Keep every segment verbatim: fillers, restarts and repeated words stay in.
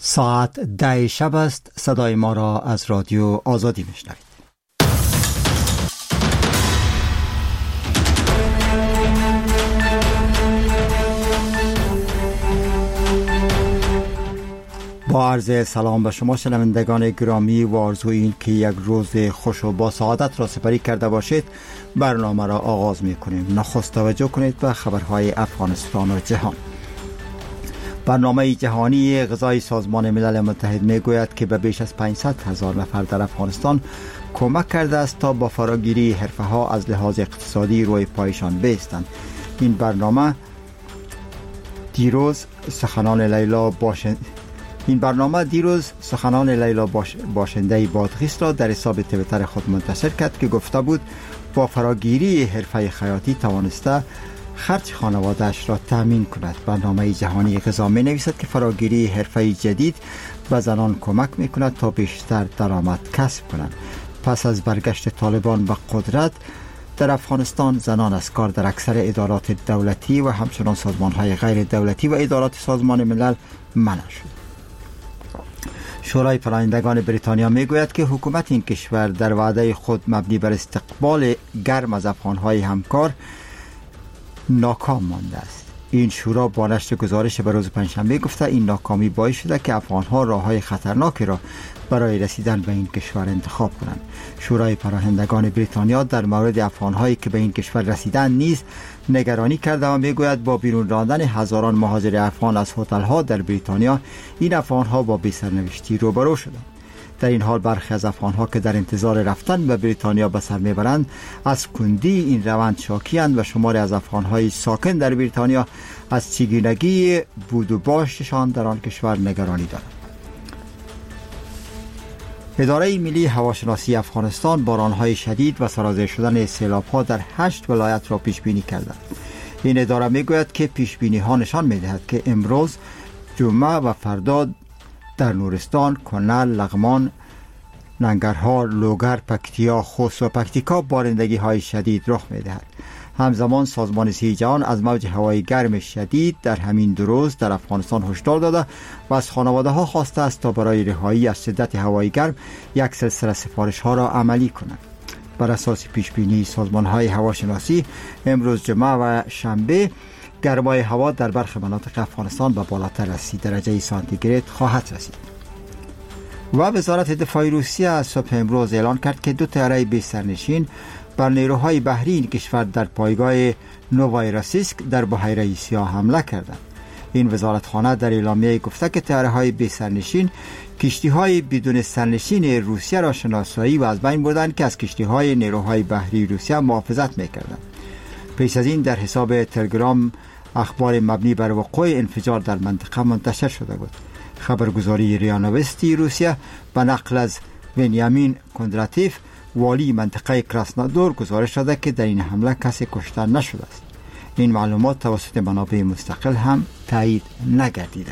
ساعت ده شب است. صدای ما را از رادیو آزادی میشنوید. با عرض سلام به شما شنوندگان گرامی و آرزوی این که یک روز خوش و با سعادت را سپری کرده باشید، برنامه را آغاز می کنیم. نخست توجه کنید به خبرهای افغانستان و جهان. برنامه جهانی غذای سازمان ملل متحد می گوید که به بیش از پانصد هزار نفر در افغانستان کمک کرده است تا با فراگیری حرفه ها از لحاظ اقتصادی روی پایشان بایستند. این برنامه دیروز سخنان لیلا باشند این برنامه دیروز سخنان لیلا باش... باشنده بادغیس را در حساب توییتر خود منتشر کرد که گفته بود با فراگیری حرفه خیاطی توانسته خرج خانواده‌اش را تأمین کند. برنامه جهانی غذا می نویسد که فراگیری حرفه جدید به زنان کمک می کند تا بیشتر درآمد کسب کنند. پس از برگشت طالبان به قدرت در افغانستان، زنان از کار در اکثر ادارات دولتی و همچنان سازمان‌های غیر دولتی و ادارات سازمان ملل منع شد. شورای پناهندگان بریتانیا میگوید که حکومت این کشور در وعده خود مبنی بر استقبال گرم از افغان‌های همکار ناکام مانده است. این شورا با نشر گزارش به روز پنجشنبه گفته این ناکامی باعث شده که افغان‌ها راه‌های خطرناکی را برای رسیدن به این کشور انتخاب کنند. شورای پناهندگان بریتانیا در مورد افغان‌هایی که به این کشور رسیدن نیز نگرانی کرده و میگوید با بیرون راندن هزاران مهاجر افغان از هتل‌ها در بریتانیا، این افغان‌ها با بی‌سرنوشتی روبرو شدند. در این حال برخی از افغان‌ها که در انتظار رفتن به بریتانیا به سر میبرند از کندی این روند شاکی‌اند و شماری از افغان‌های ساکن در بریتانیا از چگونگی بود و باششان در آن کشور نگرانی دارند. اداره ملی هواشناسی افغانستان باران‌های شدید و سرازیر شدن سیلاب‌ها در هشت ولایت را پیش بینی کرده. این اداره میگوید که پیش بینی‌ها نشان می‌دهد که امروز جمعه و فردا در نورستان، کنل، لغمان، ننگرهار، لوگر، پکتیا، خوست و پکتیکا بارندگی‌های شدید رخ می‌دهد. همزمان سازمان صحت جهان از موج هوای گرم شدید در همین دو روز در افغانستان هشدار داده و از خانواده‌ها خواسته است تا برای رهایی از شدت هوای گرم یک سلسله سفارش‌ها را عملی کنند. بر اساس پیشبینی سازمان‌های هواشناسی، امروز جمعه و شنبه گرمای هوا در برخی مناطق افغانستان به بالاتر از سی درجه سانتیگراد خواهد رسید. و وزارت دفاع روسیه از صبح امروز اعلان کرد که دو طیاره بی سرنشین بر نیروهای بحری این کشور در پایگاه نووایروسیسک در بحیره سیاه حمله کردند. این وزارتخانه در اعلامیه گفته که طیاره‌های بی سرنشین کشتی‌های بدون سرنشین روسیه را شناسایی و از بین بردند که از کشتی‌های نیروهای بحری روسیه محافظت می‌کردند. پیش از این در حساب تلگرام اخبار مبنی بر وقوع انفجار در منطقه منتشر شده بود. خبرگزاری ریا نوستی روسیه به نقل از ونیامین کندراتیف والی منطقه کراسنودار گزارش داده که در این حمله کسی کشته نشده است. این معلومات توسط منابع مستقل هم تایید نگردیده.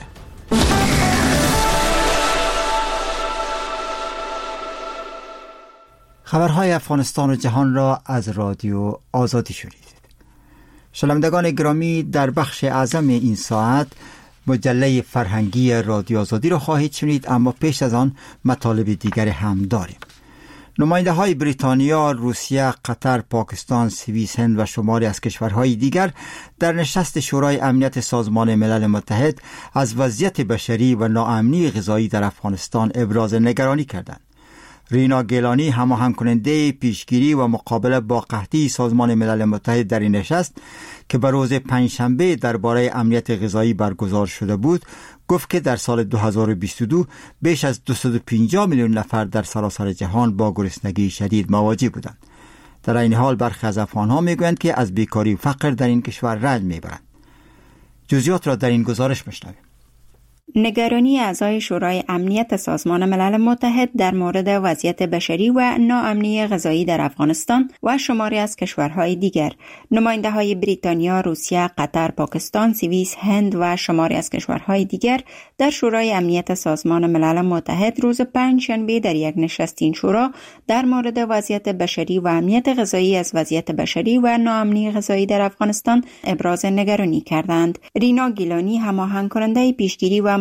خبرهای افغانستان و جهان را از رادیو آزادی شنیدید. شنوندگان گرامی، در بخش اعظم این ساعت مجله فرهنگی رادیو آزادی را خواهید شنید، اما پیش از آن مطالب دیگر هم داریم. نماینده های بریتانیا، روسیه، قطر، پاکستان، سوئیس، هند و شماری از کشورهای دیگر در نشست شورای امنیت سازمان ملل متحد از وضعیت بشری و ناامنی غذایی در افغانستان ابراز نگرانی کردند. رینا گیلانی، هماهنگ کننده پیشگیری و مقابله با قحطی سازمان ملل متحد در این نشست که به روز پنجشنبه درباره امنیت غذایی برگزار شده بود، گفت که در سال دو هزار و بیست و دو بیش از دویست و پنجاه میلیون نفر در سراسر جهان با گرسنگی شدید مواجه بودند. در این حال برخی از افغان‌ها میگویند که از بیکاری و فقر در این کشور رنج میبرند. جزئیات را در این گزارش میشنویم. نگرانی اعضای شورای امنیت سازمان ملل متحد در مورد وضعیت بشری و ناامنی غذایی در افغانستان و شماری از کشورهای دیگر. نماینده‌های بریتانیا، روسیه، قطر، پاکستان، سوئیس، هند و شماری از کشورهای دیگر در شورای امنیت سازمان ملل متحد روز پنجشنبه در یک نشست این شورا در مورد وضعیت بشری و امنیت غذایی از وضعیت بشری و ناامنی غذایی در افغانستان ابراز نگرانی کردند. رینا گیلانی، هماهنگ کننده پیشگیری و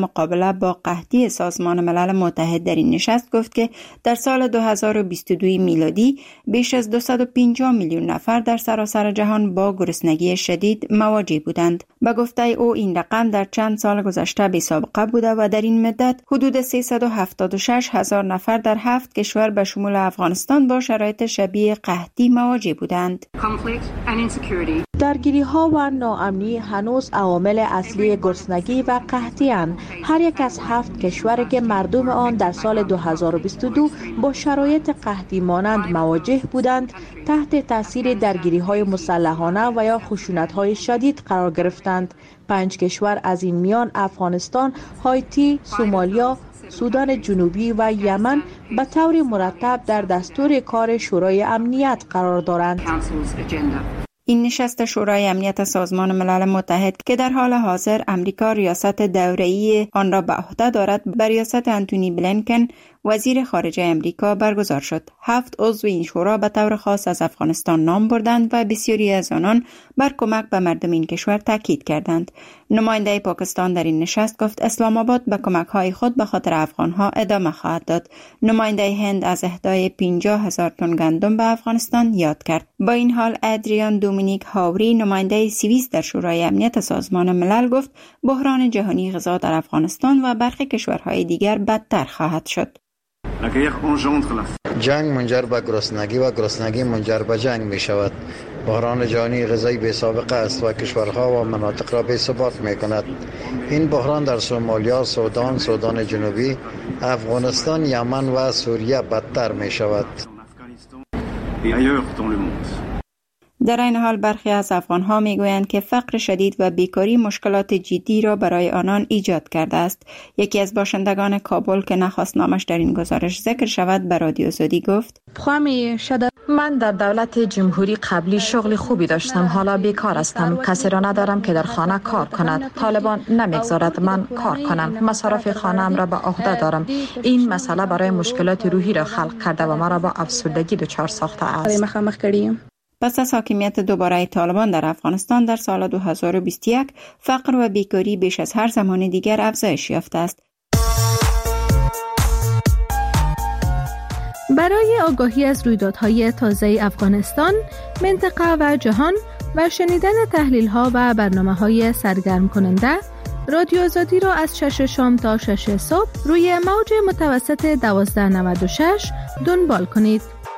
مقابله با قحطی سازمان ملل متحد در این نشست گفت که در سال دو هزار و بیست و دو میلادی بیش از دویست و پنجاه میلیون نفر در سراسر جهان با گرسنگی شدید مواجه بودند. به گفته او این رقم در چند سال گذشته بی سابقه بوده و در این مدت حدود سیصد و هفتاد و شش هزار نفر در هفت کشور به شمول افغانستان با شرایط شبیه قحطی مواجه بودند. درگیری ها و ناامنی هنوز عوامل اصلی گرسنگی و قحطی اند. هر یک از هفت کشور که مردم آن در سال دو هزار و بیست و دو با شرایط قحطی مانند مواجه بودند تحت تاثیر درگیری های مسلحانه و یا خشونت های شدید قرار گرفتند. پنج کشور از این میان افغانستان، هایتی، سومالیا، سودان جنوبی و یمن به طور مرتب در دستور کار شورای امنیت قرار دارند. این نشست شورای امنیت سازمان ملل متحد که در حال حاضر امریکا ریاست دوره‌ای آن را به عهده دارد بر ریاست انتونی بلینکن وزیر خارجه امریکا برگزار شد. هفت عضو این شورا به طور خاص از افغانستان نام بردند و بسیاری از آنان بر کمک به مردم این کشور تاکید کردند. نماینده پاکستان در این نشست گفت اسلام آباد به کمک‌های خود به خاطر افغان‌ها ادامه خواهد داد. نماینده هند از اهدای پنجاه هزار تن گندم به افغانستان یاد کرد. با این حال ادریان دومینیک هاوری نماینده سوئیس در شورای امنیت سازمان ملل گفت بحران جهانی غذا در افغانستان و برخی کشورهای دیگر بدتر خواهد شد. جنگ منجر به گرسنگی و گرسنگی منجر به جنگ می شود. بحران جهانی غذایی بی سابقه است و کشورها و مناطق را بی ثبات می کند. این بحران در سومالیا، سودان، سودان جنوبی، افغانستان، یمن و سوریه بدتر می شود. در این حال برخی از افغانها میگویند که فقر شدید و بیکاری مشکلات جدی را برای آنان ایجاد کرده است. یکی از باشندگان کابل که نخواست نامش در این گزارش ذکر شود به رادیو آزادی گفت: من در دولت جمهوری قبلی شغل خوبی داشتم، حالا بیکار هستم. کسی را ندارم که در خانه کار کند. طالبان نمیگذارد من کار کنم. مصارف خانه‌ام را به عهده دارم. این مسئله برای مشکلات روحی را خلق کرده و مرا با افسردگی دچار ساخته است. پس از حاکمیت دوباره طالبان در افغانستان در سال دو هزار و بیست و یک فقر و بیکاری بیش از هر زمان دیگر افزایش یافته است. برای آگاهی از رویدادهای تازه افغانستان، منطقه و جهان و شنیدن تحلیل‌ها و برنامه‌های سرگرم کننده، رادیو آزادی را از شش شام تا شش صبح روی موج متوسط دوازده نود و شش دنبال کنید.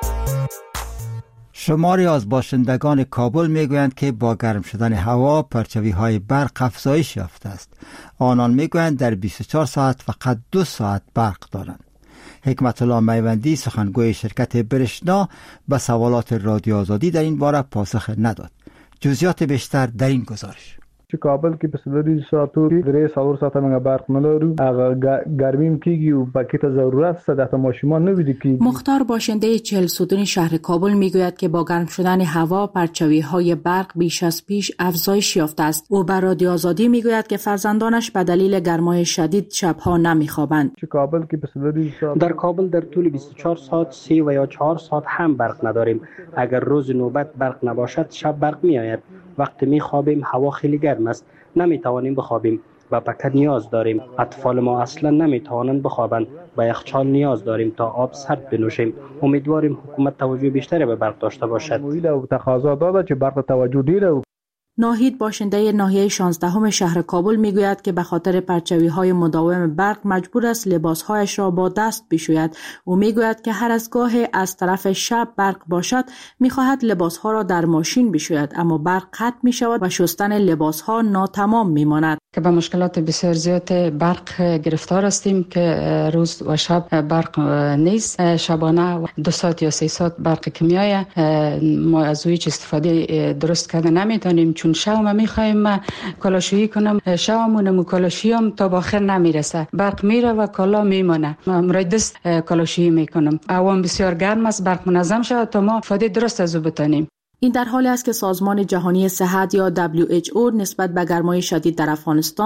شماری از باشندگان کابل میگویند که با گرم شدن هوا پرچوی های برق افزایش یافته است. آنان میگویند در بیست و چهار ساعت فقط دو ساعت برق دارند. حکمت الله میوندی سخنگوی شرکت برشنا به سوالات رادیو آزادی در این باره پاسخ نداد. جزئیات بیشتر در این گزارش. چې کابل کې په سلوري ساعتو کې درې څلور ساعته موږ برق نه لرو. هغه ګرمیم کېږي او پکې ته ضرورت شته د ماشومان نه ویدی کېږي. مختار باشنده چهل ستون شهر کابل میگوید که با گرم شدن هوا پرچوی های برق بیش از پیش افزایش یافته است. او بر رادیو آزادی میگوید که فرزندانش به دلیل گرمای شدید شبها نمیخوابند. چې کابل کې په سلوري ساعت در کابل در طول بیست و چهار ساعت سه و یا چهار ساعت هم برق نداریم. اگر روز نوبت برق نباشد شب برق میآید. وقتی میخوابیم هوا خیلی گرم است، نمیتوانیم بخوابیم. و پکت نیاز داریم. اطفال ما اصلا نمیتوانند بخوابند. با یخچال نیاز داریم تا آب سرد بنوشیم. امیدواریم حکومت توجه بیشتری به برق داشته باشد. تقاضا داده که برق توجه دیره. ناهید باشنده ناحیه شانزدهم شهر کابل میگوید که به خاطر پرچوی‌های مداوم برق مجبور است لباسهایش را با دست بشوید. او میگوید که هر از گاهی از طرف شب برق باشد میخواهد لباسها را در ماشین بشوید، اما برق قطع میشود و شستن لباسها ناتمام میماند. که به مشکلات بسیار زیاد برق گرفتار هستیم که روز و شب برق نیست. شبانه دو ساعت یا سه ساعت برق که میآید ما از هیچ استفاده درست کرده نمیتونیم، چون شوم میخوایم کالاشویی کنم شومونم و کالاشویم تا به آخر نمیرسه، برق میره و کالا میمونه. مرای دست کالاشویی میکنم. هوا بسیار گرم است، برق منظم شود تا ما استفاده درست از او بتونیم. این در حالی است که سازمان جهانی صحت یا دبلیو اچ او نسبت به گرمای شدید در افغانستان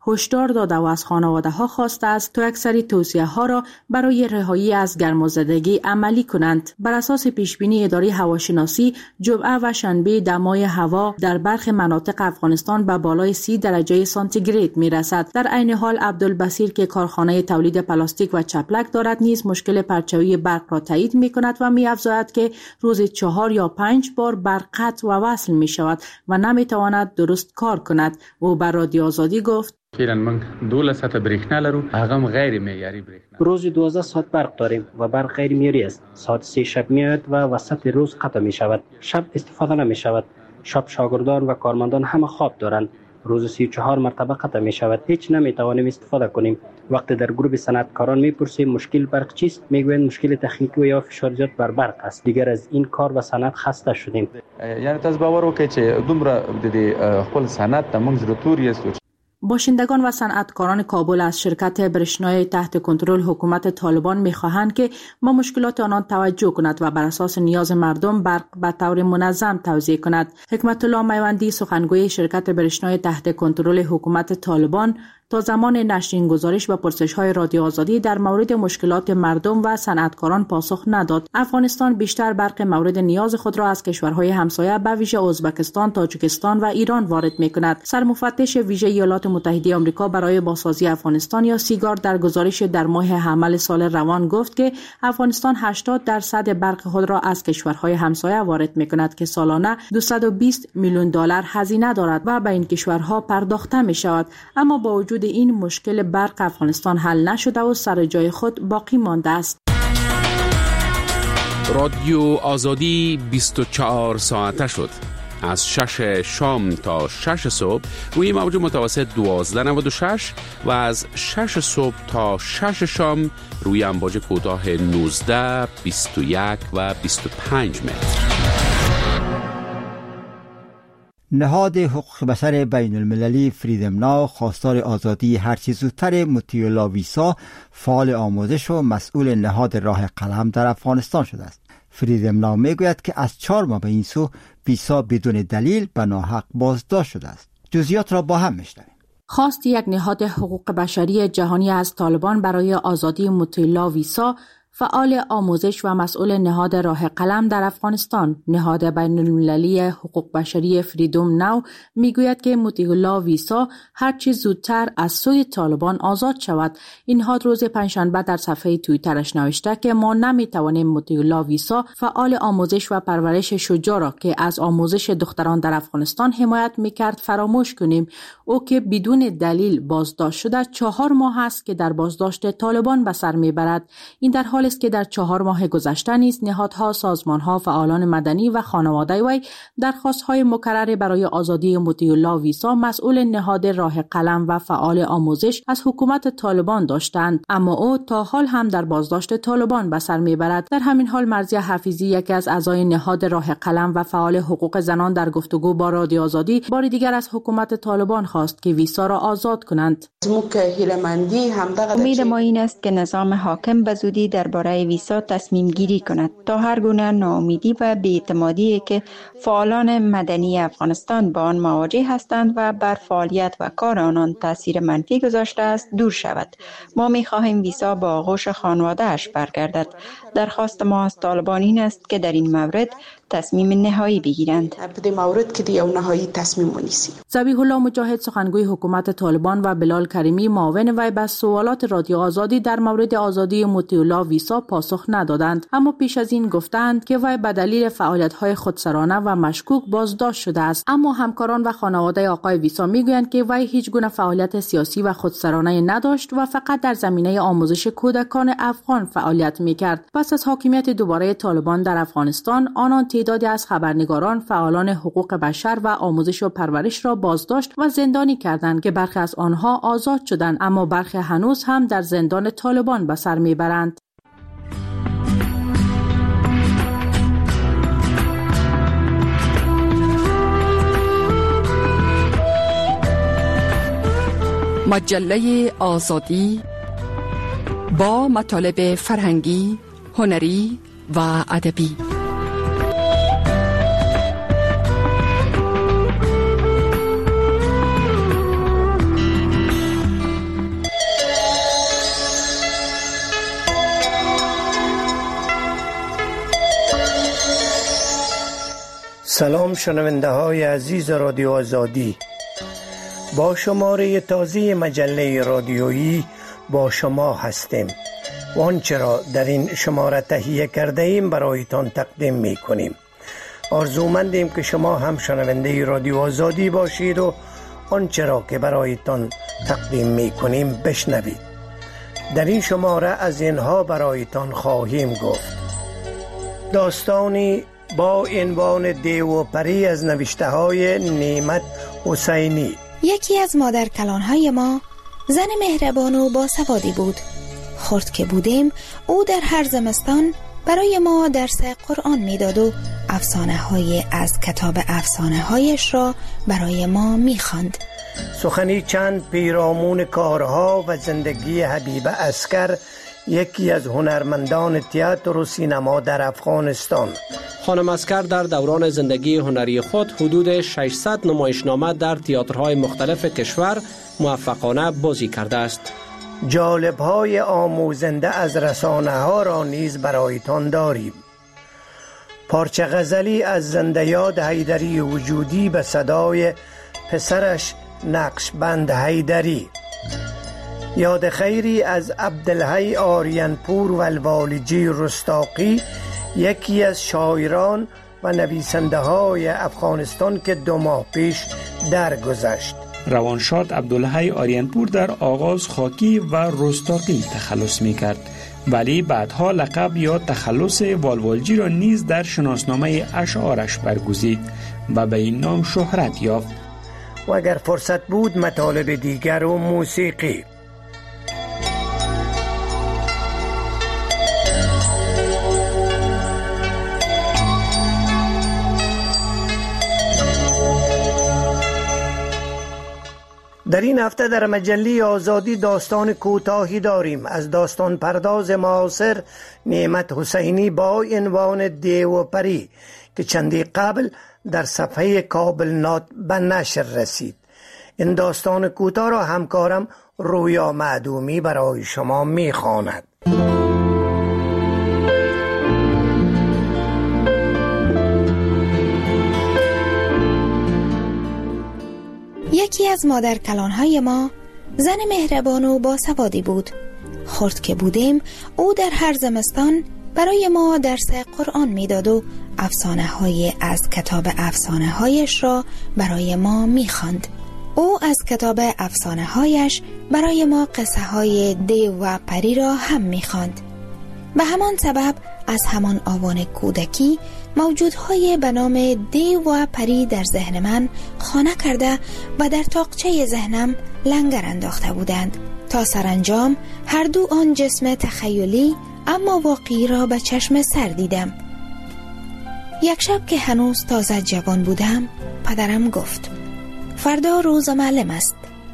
هشدار داده و از خانواده ها خواسته است تا اکثری توصیه ها را برای رهایی از گرمازدگی عملی کنند. بر اساس پیشبینی اداره هواشناسی، جمعه و شنبه دمای هوا در برخی مناطق افغانستان به بالای سی درجه سانتیگراد می رسد. در عین حال عبدالبصیر که کارخانه تولید پلاستیک و چپلک دارد نیز مشکل پرچوی برق را تایید می کند و می افزاید که روز چهار یا پنج بار برق قطع و وصل می شود و نمی تواند درست کار کند. او بر رادیو آزادی گفت: فعلا من دوله ساعت بریښنا لرو، هغه غیر معیاري بریښنا. روز دوازده ساعت برق داریم و برق غیر معیاری است. ساعت سه شب میآید و وسط روز قطع می شود. شب استفاده نمی شود. شب شاگردان و کارمندان همه خواب دارند. روز سی و چهار مرتبه قطع می شود. هیچ نمی توانیم استفاده کنیم. وقتی در گروه صنعتکاران میپرسیم مشکل برق چیست، میگویند مشکل تکنیکی و یا فشار زیاد بر برق است. دیگر از این کار و صنعت خسته شدیم. یعنی تاسو باور وکړئ چې دومره د دې خپل صنعت ته موږ ضرورت یاستو. باشندگان و صنعتکاران کابل از شرکت برشنای تحت کنترل حکومت طالبان می‌خواهند که با مشکلات آنان توجه کند و بر اساس نیاز مردم برق به طور منظم توزیع کند. حکمت الله میوندی، سخنگوی شرکت برشنای تحت کنترل حکومت طالبان، تا زمان نشر این گزارش و پرسش‌های رادیو آزادی در مورد مشکلات مردم و صنعتکاران پاسخ نداد. افغانستان بیشتر برق مورد نیاز خود را از کشورهای همسایه به ویژه ازبکستان، تاجیکستان و ایران وارد می‌کند. سرمفتش ویژه ایالات متحده آمریکا برای بازسازی افغانستان یا سیگار در گزارش در ماه حمل سال روان گفت که افغانستان هشتاد درصد برق خود را از کشورهای همسایه وارد می‌کند که سالانه دویست و بیست میلیون دلار هزینه دارد و به این کشورها پرداخته می‌شود. اما با وجود این مشکل برق افغانستان حل نشده و سر جای خود باقی مانده است. رادیو آزادی بیست و چهار ساعته شد. از شش شام تا شش صبح روی موج متوسط دوازده نود و شش و از شش صبح تا شش شام روی امواج کوتاه نوزده، بیست و یک و بیست و پنج متر. نهاد حقوق بشر بین المللی فریدم ناو خواستار آزادی هرچی زودتر مطیع ویسا، فعال آموزش و مسئول نهاد راه قلم در افغانستان شده است. فریدم ناو میگوید که از چهار ماه به این سو ویسا بدون دلیل به ناحق بازداشت شده است. جزئیات را با هم میشنویم. خواست یک نهاد حقوق بشری جهانی از طالبان برای آزادی مطیع ویسا، فعال آموزش و مسئول نهاد راه قلم در افغانستان، نهاد بین المللی حقوق بشری فریدم ناو میگوید که مطیع ویسا هرچی زودتر از سوی طالبان آزاد شود. این نهاد روز پنجشنبه در صفحه توییترش نوشته که ما نمیتوانیم مطیع ویسا، فعال آموزش و پرورش شجاع را که از آموزش دختران در افغانستان حمایت میکرد فراموش کنیم. او که بدون دلیل بازداشت شده چهار ماه است که در بازداشت طالبان به سر میبرد. این در حال است که در چهار ماه گذشته نیز نهادها، سازمانها، فعالان مدنی و خانواده وی درخواست‌های مکرر برای آزادی مطیع ویسا، مسئول نهاد راه قلم و فعال آموزش، از حکومت طالبان داشتند، اما او تا حال هم در بازداشت طالبان به سر میبرد. در همین حال مرضیه حفیظی، یکی از اعضای نهاد راه قلم و فعال حقوق زنان، در گفتگو با رادیو آزادی بار دیگر از حکومت طالبان خواست که ویسا را آزاد کنند. امید ما این است که نظام حاکم به زودی در برای ویسا تصمیم گیری کند تا هر گونه ناامیدی و بی‌اعتمادی که فعالان مدنی افغانستان با آن مواجه هستند و بر فعالیت و کار آنان تاثیر منفی گذاشته است دور شود. ما می خواهیم ویسا با آغوش خانواده اش برگردد. درخواست ما از طالبان این است که در این مورد تصمیم نهایی بگیرند. در مورد که دیو نهایی تصمیم ونیسی. ذبیح الله مجاهد، سخنگوی حکومت طالبان، و بلال کریمی، معاون وی، به سوالات رادیو آزادی در مورد آزادی مطیع ویسا پاسخ ندادند، اما پیش از این گفتند که وی به دلیل فعالیت‌های خودسرانه و مشکوک بازداشت شده است. اما همکاران و خانواده آقای ویسا میگویند که وی هیچ گونه فعالیت سیاسی و خودسرانه نداشت و فقط در زمینه آموزش کودکان افغان فعالیت میکرد. پس از حاکمیت دوباره طالبان در افغانستان، آنان تعدادی از خبرنگاران، فعالان حقوق بشر و آموزش و پرورش را بازداشت و زندانی کردند که برخی از آنها آزاد شدند، اما برخی هنوز هم در زندان طالبان به سر میبرند. مجله آزادی با مطالب فرهنگی، هنری و ادبی. سلام شنونده های عزیز رادیو آزادی، با شماره تازه مجله رادیویی با شما هستیم و آنچه را در این شماره تهیه کرده ایم برایتان تقدیم می کنیم. آرزومندیم که شما هم شنونده رادیو آزادی باشید و آنچه را که برایتان تقدیم می کنیم بشنوید. در این شماره از اینها برایتان خواهیم گفت: داستانی با عنوان دیو و پری از نوشته های نعمت حسینی. یکی از مادر کلانهای ما زن مهربان و باسوادی بود. خرد که بودیم او در هر زمستان برای ما درس قرآن میداد و افسانه های از کتاب افسانه هایش را برای ما میخواند. سخنی چند پیرامون کارها و زندگی حبیب عسکر، یکی از هنرمندان تئاتر و سینما در افغانستان. خانم عسکر در دوران زندگی هنری خود حدود ششصد نمایشنامه در تئاترهای مختلف کشور موفقانه بازی کرده است. جالب‌های آموزنده از رسانه ها را نیز برایتان داریم. پارچه غزلی از زنده یاد حیدری وجودی به صدای پسرش نقشبند حیدری. یاد خیری از عبدالحی آریانپور و الوالجی رستاقی، یکی از شاعران و نویسنده های افغانستان که دو ماه پیش درگذشت. روانشاد عبدالحی آریانپور در آغاز خاکی و رستاقی تخلص می کرد، ولی بعدها لقب یا تخلص والوالجی را نیز در شناسنامه اشعارش برگزید و به این نام شهرت یافت. و اگر فرصت بود مطالب دیگر و موسیقی. در این هفته در مجله آزادی داستان کوتاهی داریم از داستان پرداز معاصر نعمت حسینی با عنوان دیو و پری که چندی قبل در صفحه کابل نات به نشر رسید. این داستان کوتاه را همکارم رویا معدومی برای شما می‌خواند. یکی از مادر کلانهای ما زن مهربان و باسوادی بود. خرد که بودیم او در هر زمستان برای ما درس قرآن میداد و افسانه های از کتاب افسانه هایش را برای ما میخواند. او از کتاب افسانه هایش برای ما قصه های دیو و پری را هم میخواند. به همان سبب از همان آوان کودکی موجودهای به نام دیو و پری در ذهن من خانه کرده و در تاقچه ذهنم لنگر انداخته بودند تا سرانجام هر دو آن جسم تخیلی اما واقعی را به چشم سر دیدم. یک شب که هنوز تازه جوان بودم پدرم گفت فردا روز معلم است.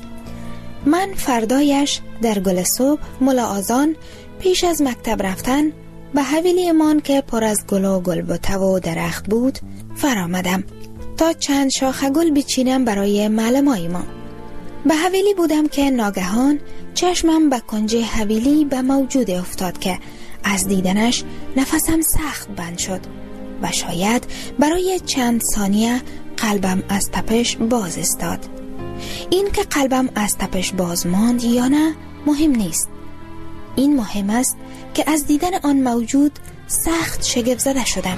من فردایش در گل صبح ملا آذان پیش از مکتب رفتن به حویلی مان که پر از گل و گلبته و درخت بود فرآمدم تا چند شاخه گل بچینم برای معلمای ما. به حویلی بودم که ناگهان چشمم به کنج حویلی به موجود افتاد که از دیدنش نفسم سخت بند شد و شاید برای چند ثانیه قلبم از تپش باز استاد. این که قلبم از تپش باز ماند یا نه مهم نیست. این مهم است که از دیدن آن موجود سخت شگفت زده شدم.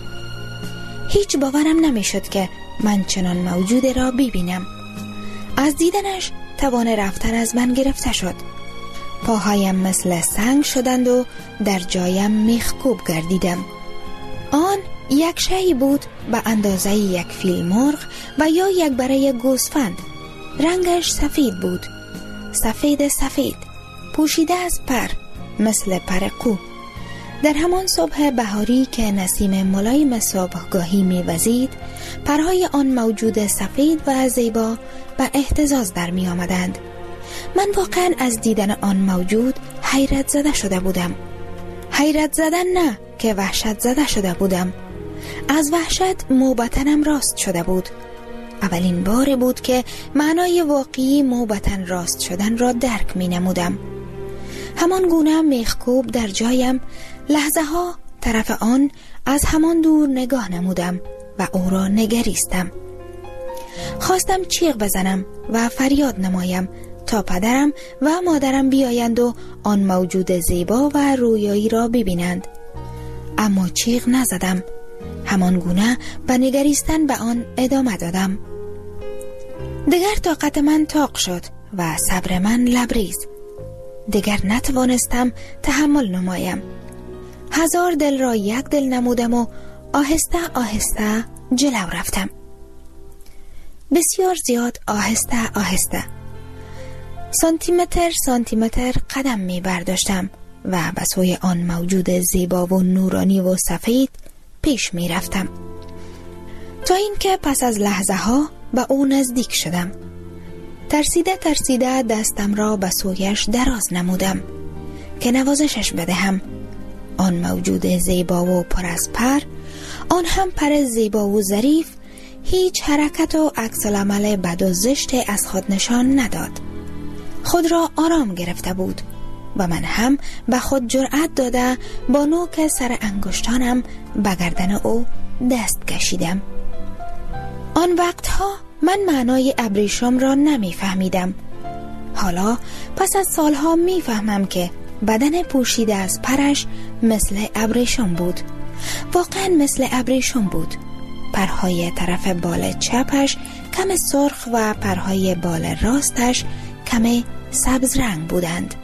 هیچ باورم نمی شد که من چنان موجود را ببینم. از دیدنش توان رفتن از من گرفته شد. پاهایم مثل سنگ شدند و در جایم میخکوب گردیدم. آن یک شی بود به اندازه یک فیل مرغ و یا یک بره گوسفند. رنگش سفید بود، سفید سفید، پوشیده از پر، مثل پر قو. در همان صبح بهاری که نسیم ملایم صبحگاهی می‌وزید، پرهای آن موجود سفید و زیبا به اهتزاز در می آمدند. من واقعا از دیدن آن موجود حیرت زده شده بودم. حیرت زدن نه که وحشت زده شده بودم. از وحشت موبتنم راست شده بود. اولین بار بود که معنای واقعی موبتن راست شدن را درک می نمودم. همان گونه میخکوب در جایم لحظه ها طرف آن از همان دور نگاه نمودم و او را نگریستم. خواستم چیغ بزنم و فریاد نمایم تا پدرم و مادرم بیایند و آن موجود زیبا و رویایی را ببینند. اما چیغ نزدم. همان گونه به نگریستن به آن ادامه دادم. دیگر طاقت من طاق شد و صبر من لبریز. دیگر نتوانستم تحمل نمایم. هزار دل را یک دل نمودم و آهسته آهسته جلو رفتم. بسیار زیاد آهسته آهسته سانتیمتر سانتیمتر قدم می برداشتم و به سوی آن موجود زیبا و نورانی و سفید پیش می رفتم تا اینکه پس از لحظه ها به او نزدیک شدم. ترسیده ترسیده دستم را به سویش دراز نمودم که نوازشش بدهم. آن موجود زیبا و پر از پر، آن هم پر زیبا و ظریف، هیچ حرکت و عکس العمل بد و زشت از خود نشان نداد. خود را آرام گرفته بود و من هم به خود جرأت داده با نوک سر انگشتانم به گردن او دست کشیدم. آن وقتها من معنای ابریشم را نمی فهمیدم. حالا پس از سالها می فهمم که بدن پوشیده از پرش مثل ابریشم بود. واقعا مثل ابریشم بود. پرهای طرف بال چپش کم سرخ و پرهای بال راستش کم سبز رنگ بودند.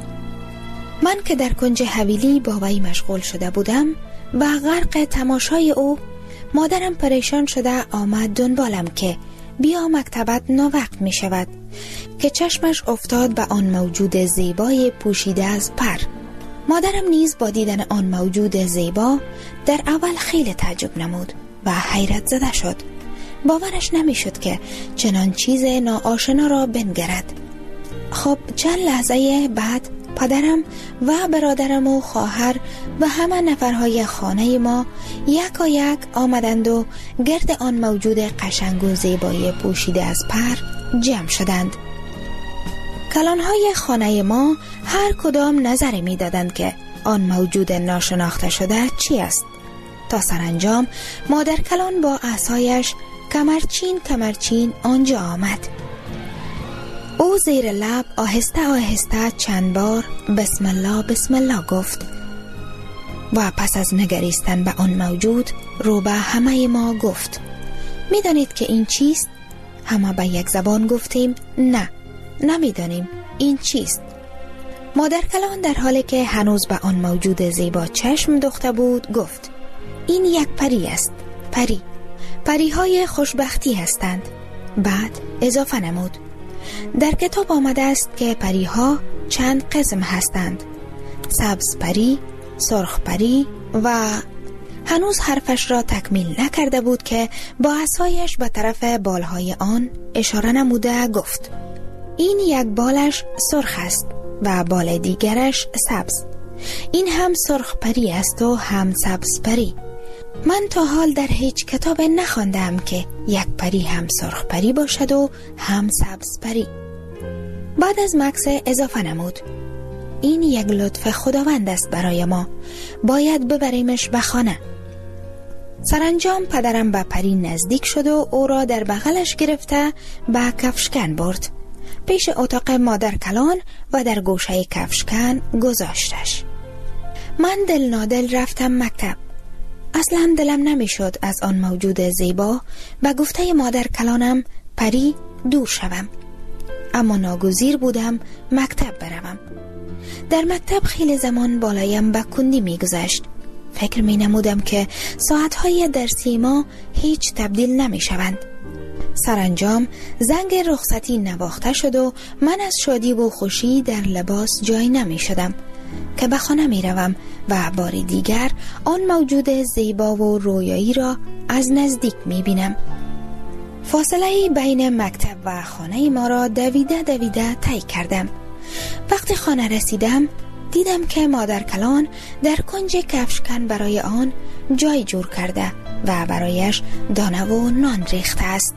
من که در کنج حویلی با وی مشغول شده بودم و غرق تماشای او، مادرم پریشان شده آمد دنبالم که بیا مکتبت ناوقت می شود، که چشمش افتاد به آن موجود زیبای پوشیده از پر. مادرم نیز با دیدن آن موجود زیبا در اول خیلی تعجب نمود و حیرت زده شد. باورش نمی شد که چنان چیز ناآشنا را بنگرد. خب چند لحظه بعد پدرم و برادرم و خواهر و همه نفرهای خانه ما یک و یک آمدند و گرد آن موجود قشنگ و زیبای پوشیده از پر جمع شدند. کلانهای خانه ما هر کدام نظری می دادند که آن موجود ناشناخته شده چی است. تا سرانجام مادر کلان با عصایش کمرچین کمرچین آنجا آمد. او زیر لب آهسته آهسته چند بار بسم الله بسم الله گفت و پس از نگریستن به آن موجود رو به همه ما گفت می دانید که این چیست؟ همه به یک زبان گفتیم نه، نمیدانیم این چیست. مادر کلان در حالی که هنوز به آن موجود زیبا چشم دوخته بود گفت این یک پری است. پری پری های خوشبختی هستند. بعد اضافه نمود در کتاب آمده است که پری ها چند قسم هستند: سبز پری، سرخ پری و هنوز حرفش را تکمیل نکرده بود که با عصایش به طرف بالهای آن اشاره نموده گفت این یک بالش سرخ است و بال دیگرش سبز. این هم سرخ پری است و هم سبز پری. من تا حال در هیچ کتاب نخواندم که یک پری هم سرخ پری باشد و هم سبز پری. بعد از مکث اضافه نمود این یک لطف خداوند است برای ما، باید ببریمش به خانه. سرانجام پدرم به پری نزدیک شد و او را در بغلش گرفته به کفشکن برد. پیش اتاق مادر کلان و در گوشه کفشکن گذاشتش. من دل نادل رفتم مکتب. اصلا دلم نمیشد از آن موجود زیبا به گفته مادر کلانم پری دور شوم، اما ناگزیر بودم مکتب بروم. در مکتب خیلی زمان بالایم به کندی می گذشت. فکر می نمودم که ساعتهای درسی ما هیچ تبدیل نمی شوند. سرانجام زنگ رخصتی نواخته شد و من از شادی و خوشی در لباس جای نمی شدم که به خانه می روم و بار دیگر آن موجود زیبا و رویایی را از نزدیک می بینم. فاصله بین مکتب و خانه ما را دویده دویده طی کردم. وقتی خانه رسیدم دیدم که مادر کلان در کنج کفشکن برای آن جای جور کرده و برایش دانه و نان ریخته است.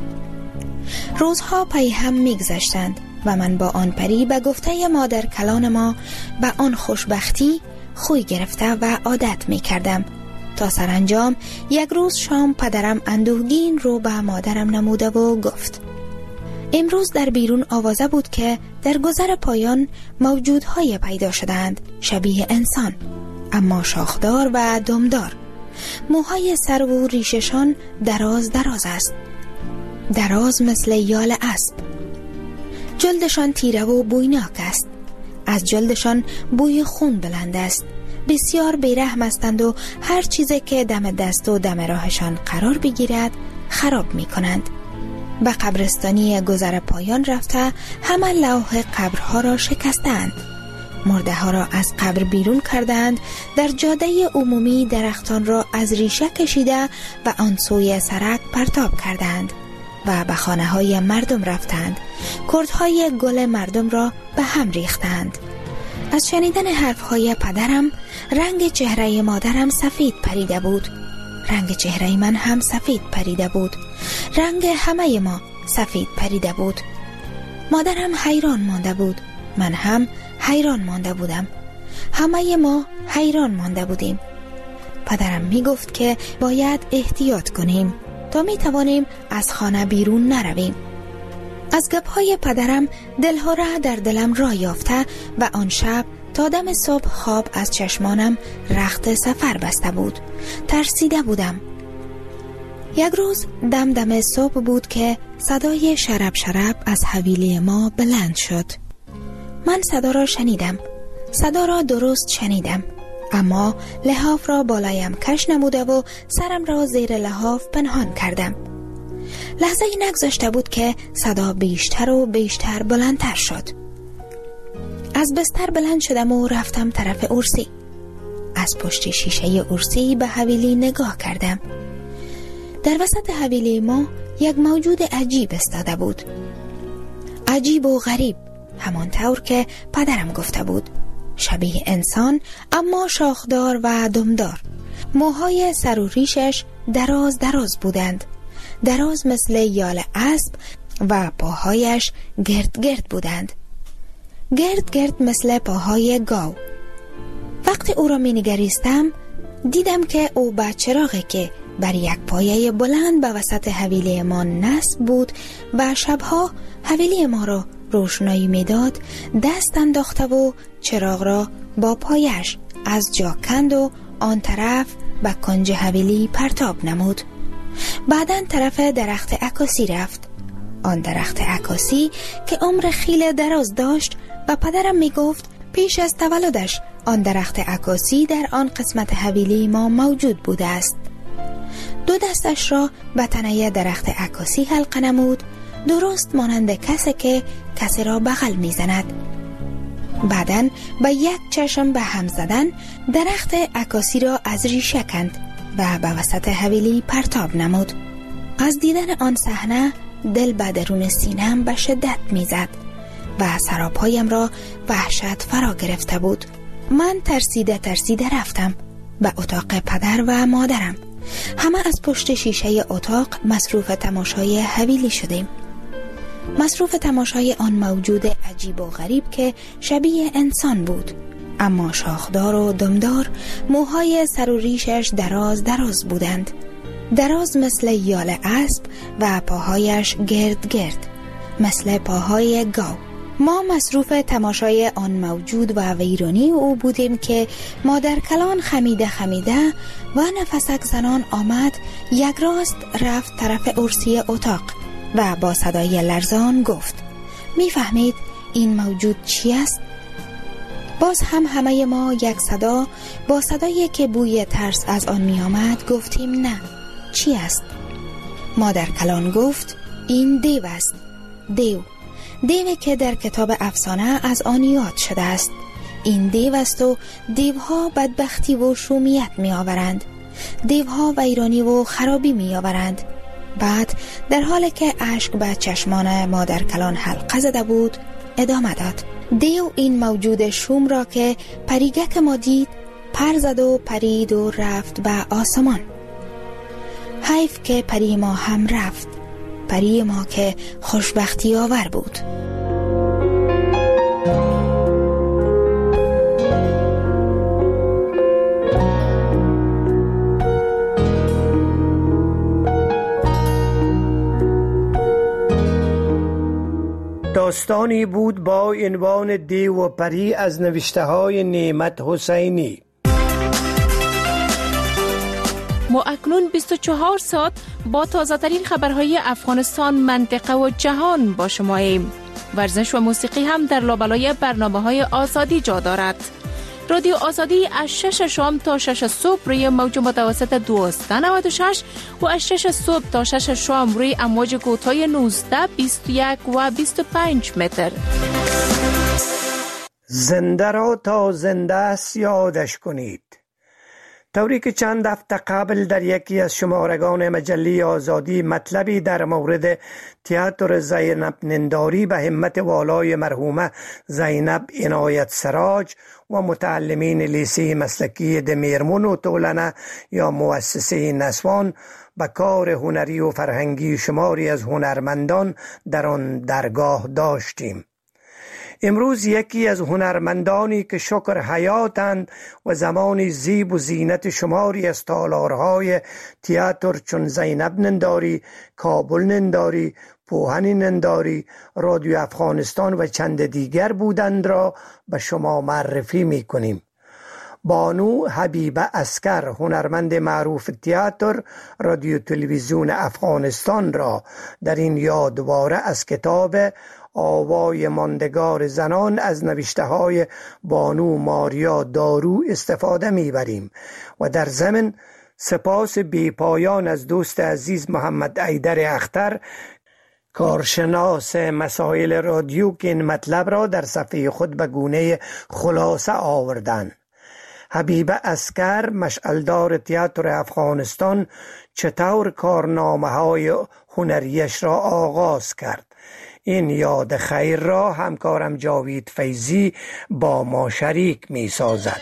روزها پی هم میگذشتند و من با آن پری به گفته مادر کلان ما به آن خوشبختی خوی گرفته و عادت می کردم تا سرانجام یک روز شام پدرم اندوهگین رو به مادرم نموده و گفت: امروز در بیرون آوازه بود که در گذر پایان موجودهای پیدا شدند شبیه انسان، اما شاخدار و دمدار. موهای سر و ریششان دراز دراز است، دراز مثل یال اسب. جلدشان تیره و بویناک است، از جلدشان بوی خون بلند است. بسیار بیرحم هستند و هر چیزی که دم دست و دم راهشان قرار بگیرد خراب می کنند. به قبرستانی گذر پایان رفته همه لوح قبرها را شکستند، مرده ها را از قبر بیرون کردند، در جاده عمومی درختان را از ریشه کشیده و آن سوی سرک پرتاب کردند و به خانه های مردم رفتند. کردهای گل مردم را به هم ریختند. از شنیدن حرف های پدرم رنگ چهره مادرم سفید پریده بود، رنگ چهره من هم سفید پریده بود، رنگ همه ما سفید پریده بود. مادرم حیران مانده بود، من هم حیران مانده بودم، همه ما حیران مانده بودیم. پدرم می گفت که باید احتیاط کنیم تا می توانیم از خانه بیرون نرویم. از گپ‌های پدرم دلها را در دلم را یافته و آن شب تا دم صبح خواب از چشمانم رخت سفر بسته بود. ترسیده بودم. یک روز دم دم صبح بود که صدای شرب شرب از حویلی ما بلند شد. من صدا را شنیدم، صدا را درست شنیدم، اما لحاف را بالایم کش نموده و سرم را زیر لحاف پنهان کردم. لحظه ای نگذشته بود که صدا بیشتر و بیشتر بلندتر شد. از بستر بلند شدم و رفتم طرف ارسی. از پشت شیشه ارسی به حویلی نگاه کردم. در وسط حویلی ما یک موجود عجیب استاده بود. عجیب و غریب، همان طور که پدرم گفته بود. شبیه انسان اما شاخدار و دمدار. موهای سر و ریشش دراز دراز بودند، دراز مثل یال اسب و پاهایش گرد گرد بودند، گرد گرد مثل پاهای گاو. وقتی او را می نگریستم دیدم که او به چراغی که بر یک پایه بلند به وسط حویلی ما نصب بود و شبها حویلی ما را روشنایی میداد دست انداخته و چراغ را با پایش از جا کند و آن طرف به کنج حویلی پرتاب نمود. بعداً طرف درخت عکاسی رفت. آن درخت عکاسی که عمر خیلی دراز داشت و پدرم می گفت پیش از تولدش آن درخت عکاسی در آن قسمت حویلی ما موجود بوده است. دو دستش را به تنه درخت عکاسی حلقه نمود، درست مانند کسی که کسی را بغل می زند. بعداً به یک چشم به هم زدن درخت عکاسی را از ریشه کند و به وسط حویلی پرتاب نمود. از دیدن آن صحنه دل به درون سینه‌ام به شدت میزد و سراپایم را وحشت فرا گرفته بود. من ترسیده ترسیده رفتم به اتاق پدر و مادرم. همه از پشت شیشه اتاق مصروف تماشای حویلی شدیم، مصروف تماشای آن موجود عجیب و غریب که شبیه انسان بود اما شاخدار و دمدار. موهای سر و ریشش دراز دراز بودند، دراز مثل یال اسب و پاهایش گرد گرد مثل پاهای گاو. ما مصروف تماشای آن موجود و ویرانی او بودیم که مادر کلان خمیده خمیده و نفسک زنان آمد، یک راست رفت طرف ارسی اتاق و با صدای لرزان گفت: میفهمید این موجود چی است؟ باز هم همه ما یک صدا با صدایی که بوی ترس از آن می آمد گفتیم نه، چی است؟ مادر کلان گفت این دیو است، دیو، دیوی که در کتاب افسانه از آن یاد شده است. این دیو است و دیوها بدبختی و شومیت می آورند، دیوها ویرانی و خرابی می آورند. بعد در حالی که اشک به چشمان مادر کلان حلقه زده بود ادامه داد: دیو این موجود شوم را که پریگک ما دید پر زد و پرید و رفت به آسمان. حیف که پری ما هم رفت، پری ما که خوشبختی آور بود. داستانی بود با عنوان دیو و پری از نوشته های نعمت حسینی. ما اکنون بیست و چهار ساعت با تازه ترین خبرهای افغانستان، منطقه و جهان با شماییم. ورزش و موسیقی هم در لابلای برنامه های آزادی جا دارد. رادیو آزادی از شش شام تا شش صبح روی موج متوسط دویست و نود و شش و از شش صبح تا شش شام روی امواج کوتاه نوزده، بیست و یک و بیست و پنج متر. زنده را تا زنده است یادش کنید. طوری که چند هفته قبل در یکی از شمارگان مجله آزادی مطلبی در مورد تئاتر زینب ننداری به همت والای مرحومه زینب عنایت سراج و متعلمین لیسه مسلکی دمیرمون و تولنه یا مؤسسه نسوان به کار هنری و فرهنگی شماری از هنرمندان در آن درگاه داشتیم. امروز یکی از هنرمندانی که شکر حیاتند و زمانی زیب و زینت شماری از تالارهای تئاتر چون زینب ننداری، کابل ننداری، پوهن ننداری، رادیو افغانستان و چند دیگر بودند را به شما معرفی می کنیم. بانو حبیبه عسکر، هنرمند معروف تئاتر، رادیو تلویزیون افغانستان را در این یادواره از کتاب آوای ماندگار زنان از نوشته های بانو ماریا دارو استفاده میبریم و در ضمن سپاس بی پایان از دوست عزیز محمد ایدر اختر، کارشناس مسائل رادیو که این مطلب را در صفحه خود به گونه خلاصه آوردند. حبیبه عسکر، مشعلدار تئاتر افغانستان، چطور کارنامه های هنریش را آغاز کرد. این یاد خیر را همکارم جاوید فیضی با ما شریک می سازد.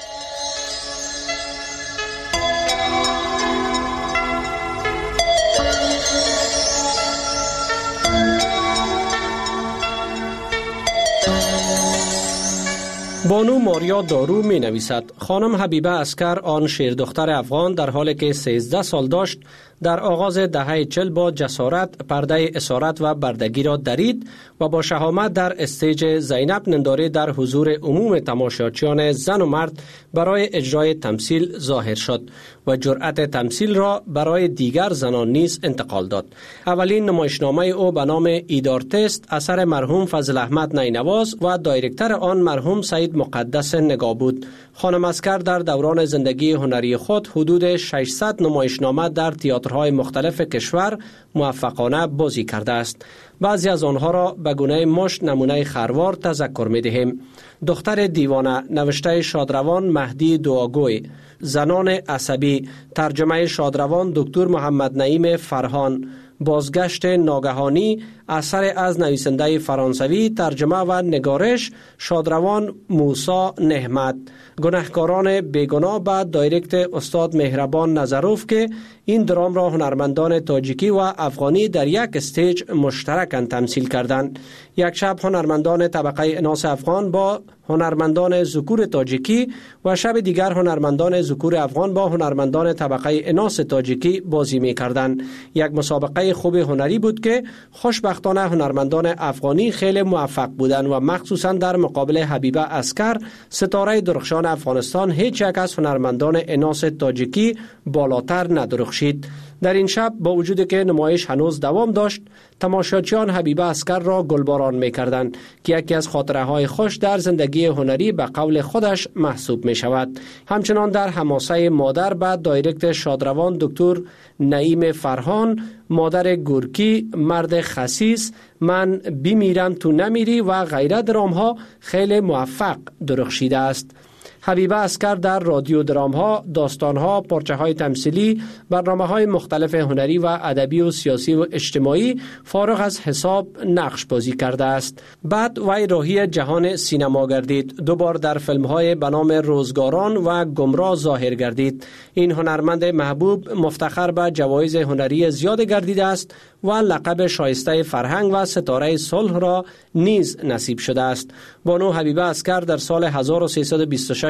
بانو ماریا دارو می نویسد خانم حبیبه عسکر، آن شیردختر افغان، در حالی که سیزده سال داشت در آغاز دهه چل با جسارت پرده اسارت و بردگی را درید و با شهامت در استیج زینب ننداری در حضور عموم تماشاچیان زن و مرد برای اجرای تمثیل ظاهر شد و جرأت تمثیل را برای دیگر زنان نیز انتقال داد. اولین نمایشنامه او به نام ایدار تست اثر مرحوم فضل احمد نینواز و دایرکتر آن مرحوم سید مقدس نگاه بود. خانم عسکر در دوران زندگی هنری خود حدود ششصد نمایشنامه در تئاترهای مختلف کشور موفقانه بازی کرده است. بعضی از آنها را به گونه مشت نمونه خروار تذکر می دهیم. دختر دیوانه، نوشته شادروان مهدی دعاگوی، زنان عصبی، ترجمه شادروان دکتر محمد نعیم فرهان، بازگشت ناگهانی اثر از نویسنده فرانسوی، ترجمه و نگارش شادروان موسی نحمت، گناهکاران بیگناه به دایرکت استاد مهربان نظروف که این درام را هنرمندان تاجیکی و افغانی در یک استیج مشترکاً تمثیل کردند. یک شب هنرمندان طبقه اناث افغان با هنرمندان ذکور تاجیکی و شب دیگر هنرمندان ذکور افغان با هنرمندان طبقه اناث تاجیکی بازی می کردند. یک مسابقه خوب هنری بود که خوشبختانه هنرمندان افغانی خیلی موفق بودند و مخصوصا در مقابل حبیبه عسکر، ستاره درخشان افغانستان، هیچ یک از هنرمندان اناث تاجیکی بالاتر ندرخشید. در این شب با وجود که نمایش هنوز دوام داشت، تماشاچیان حبیبه عسکر را گلباران می کردند که یکی از خاطره های خوش در زندگی هنری به قول خودش محسوب می شود. همچنان در حماسه مادر بعد دایرکت شادروان دکتر نعیم فرهان، مادر گورکی، مرد خسیس، من بیمیرم تو نمیری و غیره درام ها خیلی موفق درخشیده است. حبیبه عسکر در رادیو درام ها، داستان ها، پارچه های تمثیلی، برنامه های مختلف هنری و ادبی و سیاسی و اجتماعی فارغ از حساب نقش بازی کرده است. بعد وی راهی جهان سینما گردید. دو بار در فیلم های به نام روزگاران و گمراه ظاهر گردید. این هنرمند محبوب مفتخر به جوایز هنری زیاد گردیده است و لقب شایسته فرهنگ و ستاره صلح را نیز نصیب شده است. بانو حبیبه عسکر در سال هزار و سیصد و بیست و شش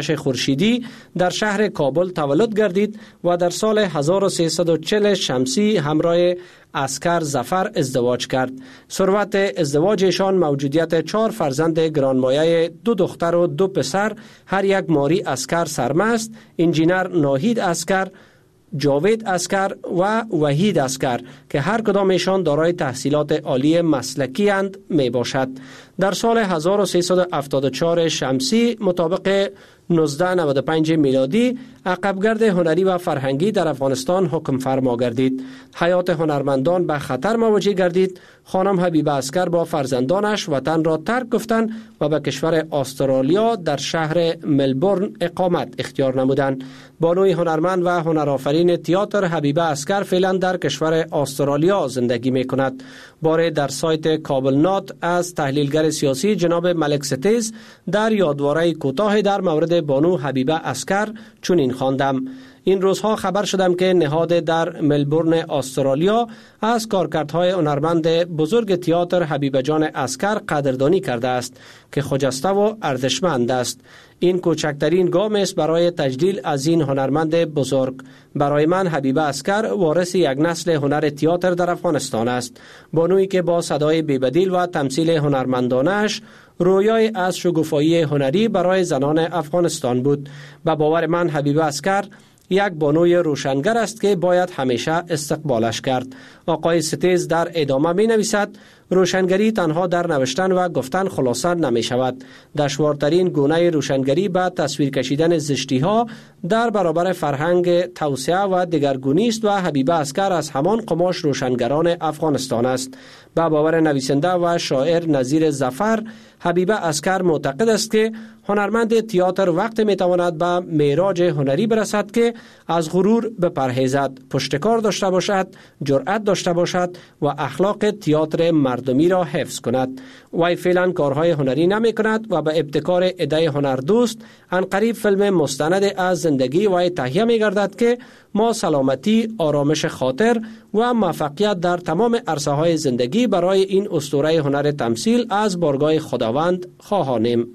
آرامش خورشیدی در شهر کابل تولد گردید و در سال هزار و سیصد و چهل شمسی همراه عسکر ظفر ازدواج کرد. ثروت ازدواجشان موجودیت چهار فرزند گرانمایه، دو دختر و دو پسر، هر یک ماری عسکر سرمست، انجینر ناهید عسکر، جاوید عسکر و وحید عسکر که هر کدامشان دارای تحصیلات عالی مسلکی اند می باشد. در سال هزار و سیصد و هفتاد و چهار شمسی مطابق نوزده نود و پنج میلادی عقبگرد هنری و فرهنگی در افغانستان حکم فرما گردید. حیات هنرمندان به خطر مواجه گردید. خانم حبیبه عسکر با فرزندانش وطن را ترک گفتند و به کشور استرالیا در شهر ملبورن اقامت اختیار نمودند. بانوی هنرمند و هنرآفرین تئاتر حبیبه عسکر فعلا در کشور استرالیا زندگی می کند. باره در سایت کابل نات از تحلیلگر سیاسی جناب ملک ستیز در یادواره کوتاه در مورد بانو حبیبه عسکر چنین خواندم: این روزها خبر شدم که نهاد در ملبورن استرالیا از کارکردهای هنرمند بزرگ تئاتر حبیبه جان عسکر قدردانی کرده است که خجسته و ارزشمند است. این کوچکترین گام است برای تجلیل از این هنرمند بزرگ. برای من حبیبه عسکر وارث یک نسل هنر تئاتر در افغانستان است. بانویی که با صدای بی‌بدیل و تمثیل هنرمندانش رویای از شکوفایی هنری برای زنان افغانستان بود. به باور من حبیبه عسکر یک بانوی روشنگر است که باید همیشه استقبالش کرد. آقای ستیز در ادامه می نویسد: روشنگری تنها در نوشتن و گفتن خلاصه نمی شود. دشوارترین گونه روشنگری به تصویر کشیدن زشتی ها در برابر فرهنگ توسعه و دگرگونی است و حبیبه عسکر از همان قماش روشنگران افغانستان است. به باور نویسنده و شاعر نظیر ظفر، حبیبه عسکر معتقد است که هنرمند تئاتر وقت می تواند به معراج هنری برسد که از غرور بپرهیزد، پشتکار داشته باشد، جرأت داشته باشد و اخلاق تئاتر مردمی را حفظ کند. وی فعلا کارهای هنری نمی کند و به ابتکار ایده هنردوست عنقریب فیلم مستند از زندگی وی تهیه می گردد که ما سلامتی، آرامش خاطر و موفقیت در تمام عرصه های زندگی برای این اسطوره هنر تمثیل از بارگاه خداوند خواهانیم.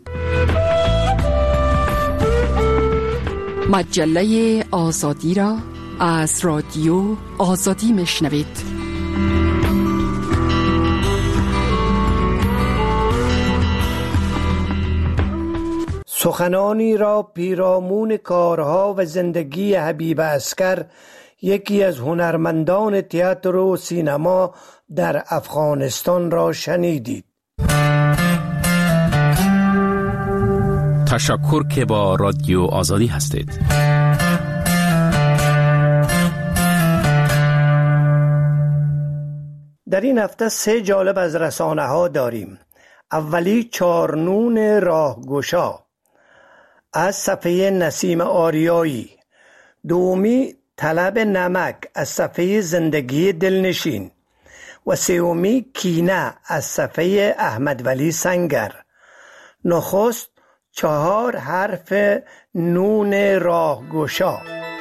مجله آزادی را از رادیو آزادی میشنوید. سخنانی را پیرامون کارها و زندگی حبیبه عسکر، یکی از هنرمندان تئاتر و سینما در افغانستان را شنیدید. تشکر که با رادیو آزادی هستید. در این هفته سه جالب از رسانه ها داریم. اولی چارنون راهگشا از صفحه نسیم آریایی، دومی طلب نمک از صفحه زندگی دلنشین و سومی کینه از صفحه احمد ولی سنگر. نخست چهار حرف نون راهگشا.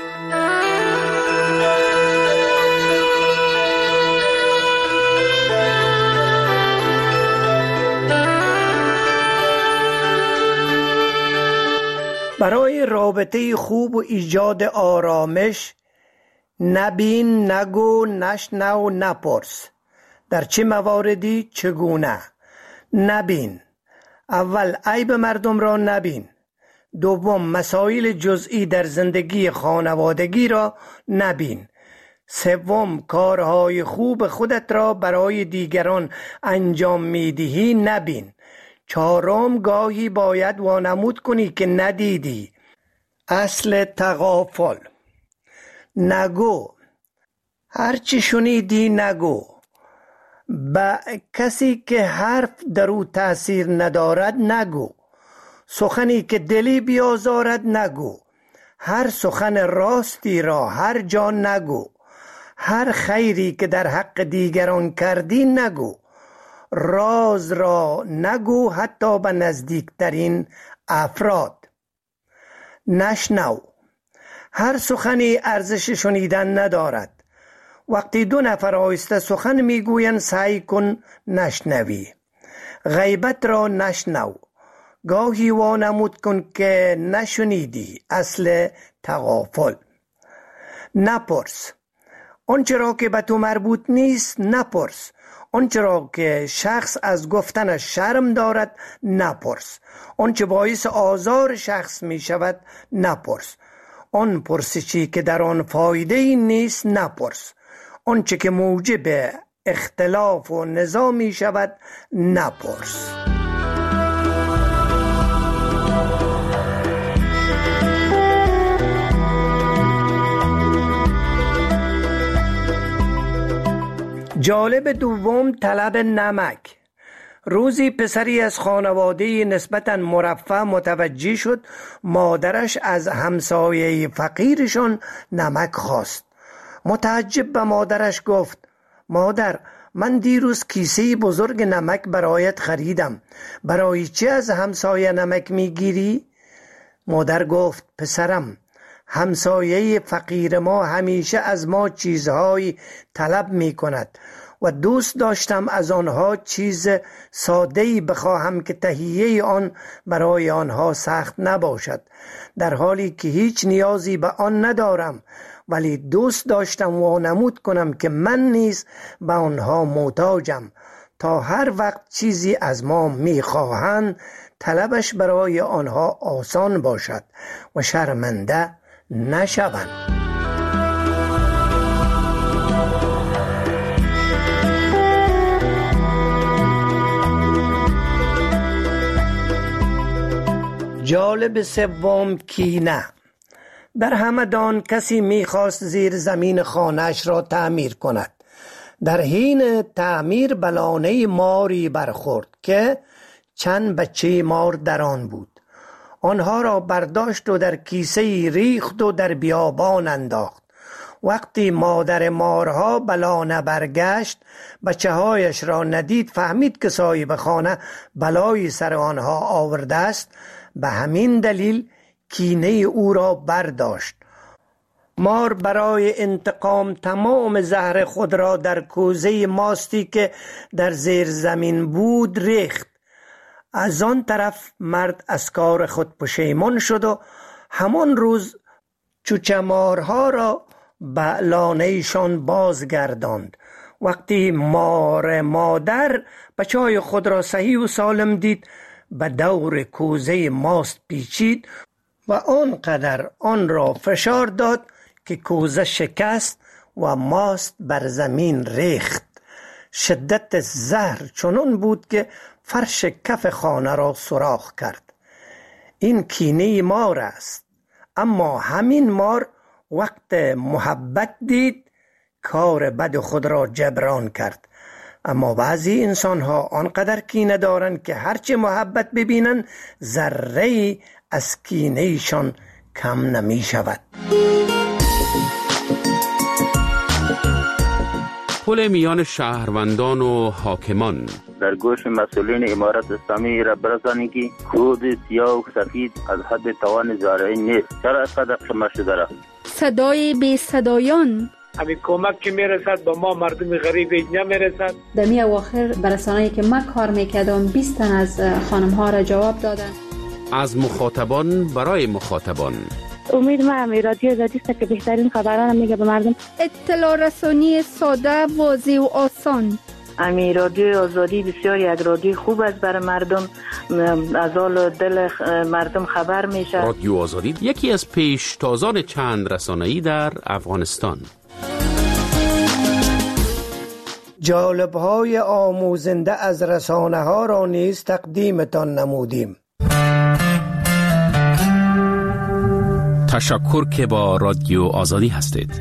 برای رابطه خوب و ایجاد آرامش نبین، نگو، نشنو، نپرس. در چه مواردی چگونه؟ نبین: اول عیب مردم را نبین. دوم مسائل جزئی در زندگی خانوادگی را نبین. سوم کارهای خوب خودت را برای دیگران انجام میدهی نبین. چهارم گاهی باید وانمود کنی که ندیدی. اصل تغافل: نگو، هرچی شنیدی نگو. با کسی که حرف در او تأثیر ندارد نگو. سخنی که دلی بیازارد نگو. هر سخن راستی را هر جا نگو. هر خیری که در حق دیگران کردی نگو. راز را نگو حتی به نزدیکترین افراد. نشنو: هر سخنی ارزش شنیدن ندارد. وقتی دو نفر آهسته سخن میگویند سعی کن نشنوی. غیبت را نشنو. گاهی وانمود کن که نشنیدی، اصل تغافل. نپرس آنچه را که به تو مربوط نیست، نپرس آنچه را که شخص از گفتنش شرم دارد، نپرس آنچه باعث آزار شخص می شود، نپرس آن پرسشی که در آن فایده ای نیست، نپرس آنچه که موجب اختلاف و نزاع می شود، نپرس. جالب دوم، طلب نمک. روزی پسری از خانواده نسبتاً مرفه متوجه شد مادرش از همسایه فقیرشان نمک خواست. متعجب به مادرش گفت: مادر، من دیروز کیسه بزرگ نمک برایت خریدم، برای چی از همسایه نمک میگیری؟ مادر گفت: پسرم، همسایه فقیر ما همیشه از ما چیزهایی طلب می کند و دوست داشتم از آنها چیز ساده‌ای بخواهم که تهیه آن برای آنها سخت نباشد، در حالی که هیچ نیازی به آن ندارم، ولی دوست داشتم وانمود کنم که من نیز به آنها محتاجم، تا هر وقت چیزی از ما میخواهند طلبش برای آنها آسان باشد و شرمنده نشوند. جالب سوم، کینه. در همدان کسی میخواست زیر زمین خانه‌اش را تعمیر کند. در حین تعمیر بلانه ماری برخورد که چند بچه مار در آن بود. آنها را برداشت و در کیسه ریخت و در بیابان انداخت. وقتی مادر مارها بلانه برگشت، بچه هایش را ندید، فهمید که صاحب خانه بلایی سر آنها آورده است. به همین دلیل کینه او را برداشت. مار برای انتقام تمام زهر خود را در کوزه ماستی که در زیر زمین بود ریخت. از آن طرف مرد از کار خود پشیمان شد و همان روز چوچه مارها را به لانه‌شان بازگرداند. وقتی مار مادر بچه‌های خود را صحیح و سالم دید، به دور کوزه ماست پیچید و آنقدر آن را فشار داد که کوزه شکست و ماست بر زمین ریخت. شدت زهر چنان بود که فرش کف خانه را سوراخ کرد. این کینه مار است. اما همین مار وقت محبت دید، کار بد خود را جبران کرد. اما بعضی انسان ها آنقدر کینه دارند که هرچه محبت ببینن ذره از کینه شان کم نمی شود. پل میان شهروندان و حاکمان. در گوش مسئولین امارت اسلامی را برسانید که کود سیاه و سفید از حد توان زارعی نیست. چرا از قدر شما شده را؟ صدای بی صدایان. همین کمک که میرسد با ما مردم غریب اینجا میرسد. در می اواخر برسانه‌ای که من کار میکردم بیست تن از خانم ها را جواب دادن. از مخاطبان برای مخاطبان. امید ما هم رادیو آزادی است که بهترین خبران میگه به مردم. اطلاع رسانی ساده، واضح و آسان. امی رادیو آزادی بسیار یک رادیو خوب است برای مردم، از حال دل مردم خبر میشه. رادیو آزادی یکی از پیشتازان چند رسانه‌ای در افغانستان. جالب‌های آموزنده از رسانه ها را نیز تقدیمتان نمودیم. تشکر که با رادیو آزادی هستید.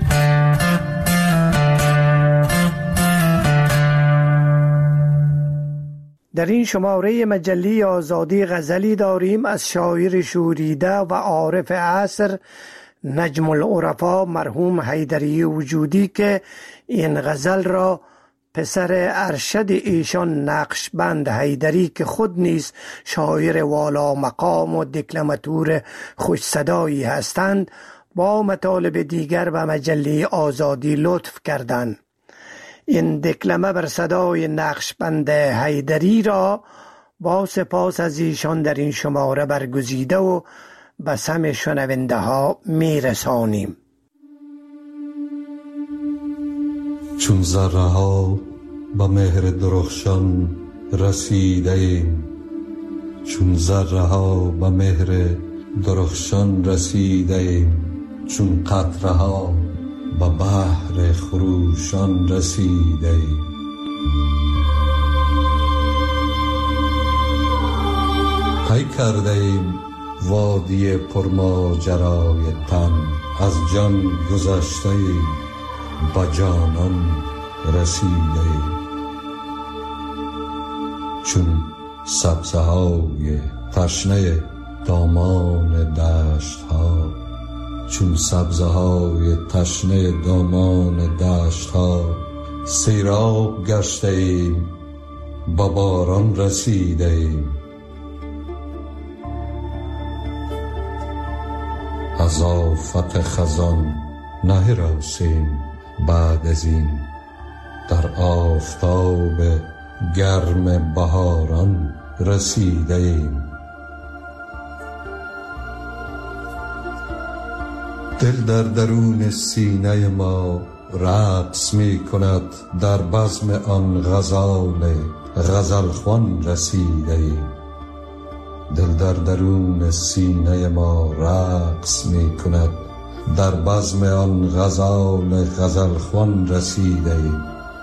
در این شماره مجله آزادی غزلی داریم از شاعر شوریده و عارف عصر نجم العرفا مرحوم حیدری وجودی که این غزل را پسر ارشد ایشان نقشبند حیدری که خود نیز شاعر والا مقام و دکلماتور خوش صدایی هستند با مطالب دیگر به مجله آزادی لطف کردند. این دکلمه بر صدای نقشبند حیدری را با سپاس از ایشان در این شماره برگزیده و به سم شنونده ها می رسانیم. چون ذره ها به مهر درخشان رسیده ایم، چون ذره ها به مهر درخشان رسیده ایم، چون قطره ها به بحر خروشان رسیده ایم. طی کرده ایم وادی پرماجرای تن، از جان گذشته ایم به جانان رسیده ایم. چون سبزه های تشنه دامان دشت ها، چون سبزه های تشنه دامان دشت ها، سیراب گشته ایم به باران رسیده ایم. از آفت خزان نهراسیم بعد از این، در آفتاب گرم بهاران رسیده ایم. دل در درون سینه ما رقص می کند، در بزم آن غزال غزلخوان رسیده ایم. دل در درون سینه ما رقص می کند، در بزم آن غزال غزلخوان رسیده ایم.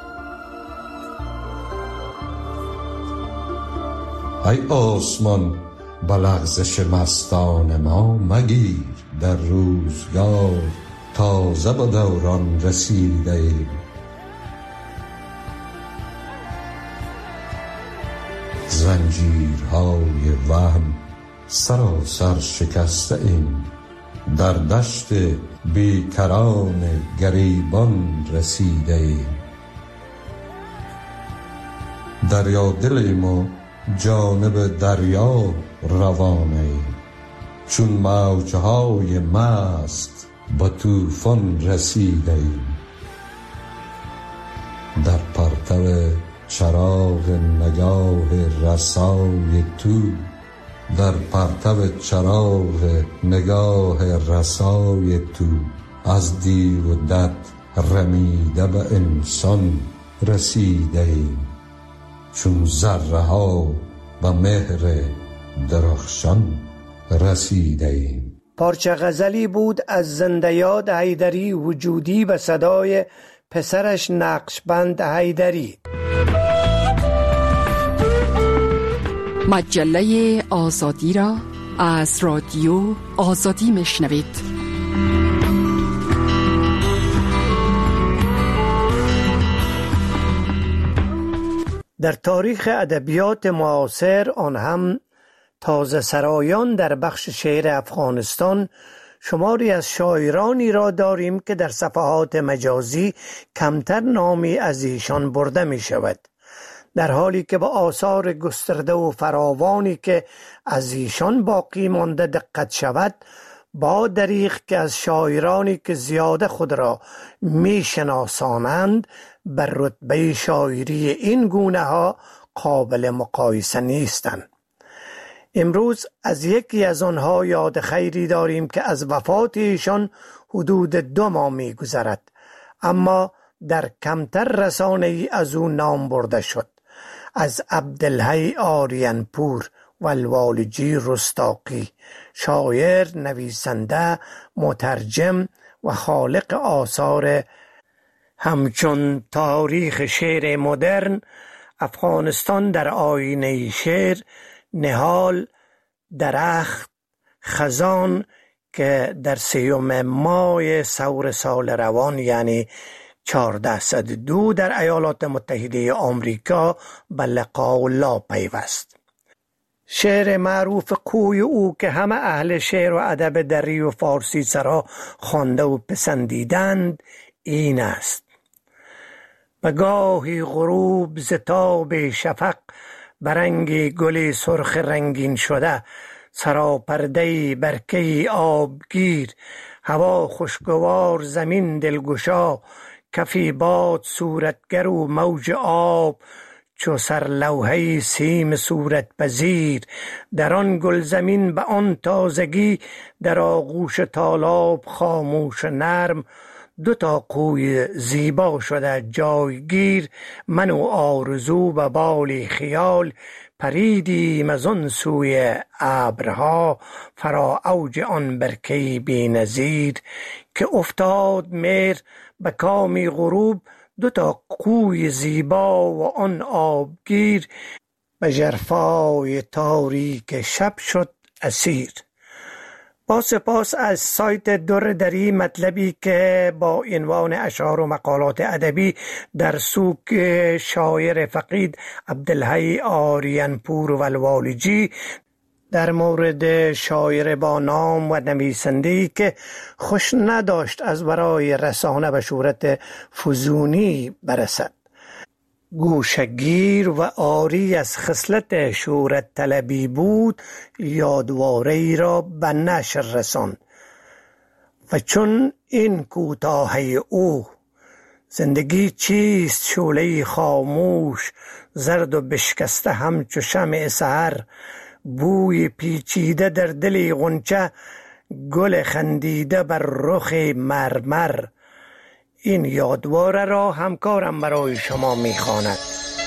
ای آسمان به لغزش مستان ما مگیر، در روزگار تازه به دوران رسیده ایم. زنجیرهای وهم سراسر شکسته ایم، در دشت بیکران گریبان رسیده ایم. دریا دل ما جانب دریا روانه ایم، چون موجهای مست به طوفان رسیده ایم. در پرتو چراغ نگاه رسای تو، در پرتو چراغ نگاه رسای تو، از دیو و دد رمیده به انسان رسیده ایم. چون ذره ها به مهر درخشان رسیده ایم. پارچه غزلی بود از زنده یاد حیدری وجودی به صدای پسرش نقشبند حیدری. مجله آزادی را از رادیو آزادی میشنوید. در تاریخ ادبیات معاصر، آن هم تازه سرایان در بخش شعر افغانستان، شماری از شاعرانی را داریم که در صفحات مجازی کمتر نامی از ایشان برده می شود، در حالی که با آثار گسترده و فراوانی که از ایشان باقی مانده دقت شود، با دریغ که از شاعرانی که زیاده خود را می شناسانند بر رتبه شاعری این گونه ها قابل مقایسه نیستند. امروز از یکی از آنها یاد خیری داریم که از وفات ایشان حدود دو ماه می گذرد، اما در کمتر رسانه ای از او نام برده شد. از عبدالحی آریان پور و الوالجی رستاقی، شاعر، نویسنده، مترجم و خالق آثار همچون تاریخ شعر مدرن، افغانستان در آینه شعر، نهال، درخت، خزان که در سیوم ماه سور سال روان یعنی چهارده دو در ایالات متحده آمریکا به لقاء الله پیوست. شعر معروف کوی او که همه اهل شعر و ادب دری و فارسی سرا خوانده و پسندیدند این است: به گاهی غروب ز تاب شفق، برنگ گل سرخ رنگین شده، سراپرده برکه آبگیر، هوا خوشگوار زمین دلگشا، کفی باد صورتگر و موج آب، چو سر لوحه سیم صورت پذیر، در آن گل زمین به آن تازگی، در آغوش تالاب خاموش و نرم، دو تا قوی زیبا شده جایگیر. من و آرزو به بالی خیال، پریدیم از آن سوی ابرها، فرا اوج آن برکه بی نظیر. که افتاد مهر به کام غروب، دو تا قوی زیبا و آن آبگیر، به ژرفای تاریک شب شد اسیر. با سپاس از سایت در دری، مطلبی که با عنوان اشعار و مقالات ادبی در سوگ شاعر فقید عبدالحی آریانپور ولوالجی در مورد شاعر با نام و نویسنده‌ای که خوش نداشت از برای رسانه به شهرت فزونی برسد. گوشگیر و عاری از خصلت شهرت طلبی بود، یادواره ای را به نشر رساند. و چون این کوتاهی او زندگی چیست شعله خاموش، زرد و بشکسته همچو شمع سحر، بوی پیچیده در دل غنچه، گل خندیده بر رخ مرمر. این یادواره را همکارم برای شما میخواند.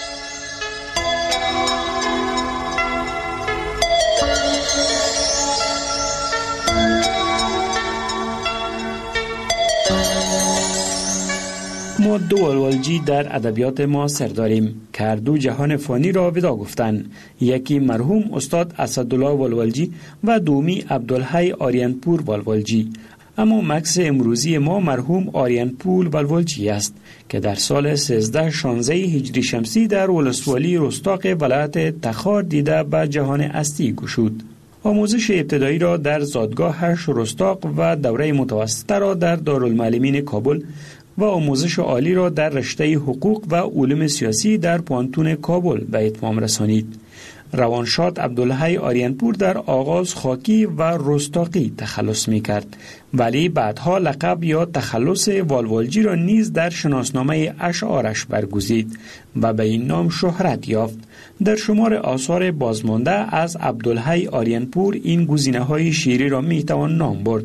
ما دو ولوالجی در ادبیات معاصر داریم که هر دو جهان فانی را ودا گفتند. یکی مرحوم استاد اسدالله ولوالجی و دومی عبدالحی آریانپور ولوالجی. اما مکس امروزی ما مرحوم آریانپور ولوالجی است که در سال سیزده شانزده هجری شمسی در ولسوالی رستاق ولایت تخار دیده به جهان هستی گشود. آموزش ابتدایی را در زادگاهش رستاق و دوره متوسطه را در دارالمعلمین کابل و آموزش عالی را در رشته حقوق و علوم سیاسی در پانتون کابل به اتمام رسانید. روانشاد عبدالحی آریانپور در آغاز خاکی و رستاقی تخلص می کرد، ولی بعدها لقب یا تخلص والوالجی را نیز در شناسنامه اشعارش برگزید و به این نام شهرت یافت. در شمار آثار بازمانده از عبدالحی آریانپور این گزینه های شعری را می توان نام برد: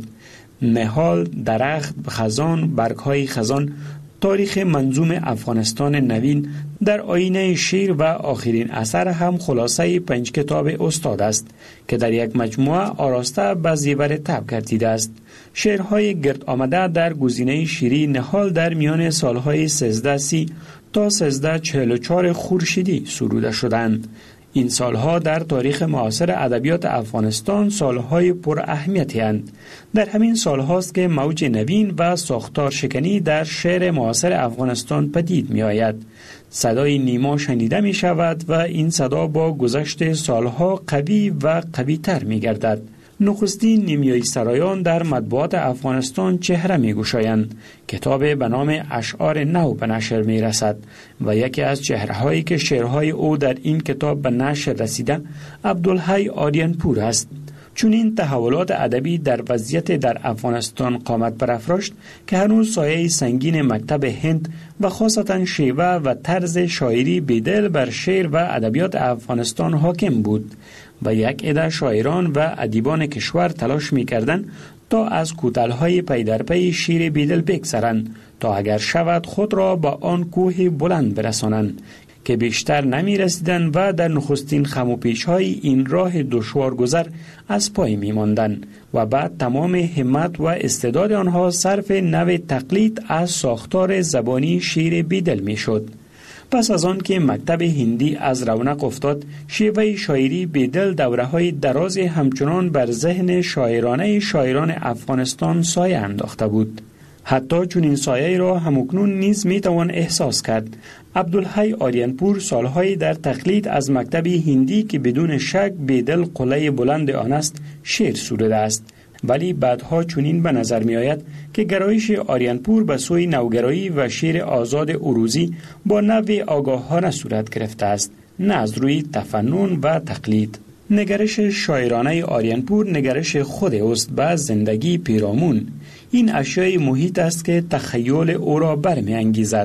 نهال، درخت، خزان، برگهای خزان، تاریخ منظوم افغانستان نوین، در آینه شعر و آخرین اثر هم خلاصه پنج کتاب استاد است که در یک مجموعه آراسته به زیور طبع گردیده است. شعرهای گرد آمده در گزینه شعری نهال در میان سالهای سیزده سی تا سیزده چهل و چهار خورشیدی سروده شدند. این سالها در تاریخ معاصر ادبیات افغانستان سالهای پر اهمیتی اند. در همین سالهاست که موج نوین و ساختار شکنی در شعر معاصر افغانستان پدید می آید. صدای نیما شنیده می شود و این صدا با گذشت سالها قوی و قوی تر می گردد. نخستین نیمیایی سرایان در مطبوعات افغانستان چهره می گشایند. کتاب به نام اشعار نو به نشر می رسد و یکی از چهره هایی که شعرهای او در این کتاب به نشر رسیده عبدالحی آریانپور است. چون این تحولات ادبی در وضعیت در افغانستان قامت برافراشت که هنوز سایه سنگین مکتب هند و خاصتا شیوه و طرز شاعری بیدل بر شعر و ادبیات افغانستان حاکم بود و یک عده شاعران و ادیبان کشور تلاش می‌کردند تا از کوتاه‌های پی در پی شعر بیدل بگذرند تا اگر شود خود را با آن کوه بلند برسانند که بیشتر نمی رسیدن و در نخستین خم و پیچ های این راه دشوار گذر از پای می ماندن و بعد تمام همت و استعداد آنها صرف نوع تقلید از ساختار زبانی شعر بیدل می شد. پس از آن که مکتب هندی از رونق افتاد، شیوه شاعری بیدل دوره های دراز همچنان بر ذهن شاعرانه شاعران افغانستان سایه انداخته بود. حتی چون این سایه را همکنون نیز می توان احساس کرد. عبدالحی آریانپور سالهای در تقلید از مکتب هندی که بدون شک بیدل قله بلند آن است شعر سروده است، ولی بعدها چنین به نظر می آید که گرایش آریانپور به سوی نوگرایی و شعر آزاد عروضی با نوع آگاهانه صورت گرفته است، نه از روی تفنن و تقلید. نگرش شاعرانه آریانپور نگرش خود است به زندگی پیرامون. این اشیای محیط است که تخیل او را برمی انگیزد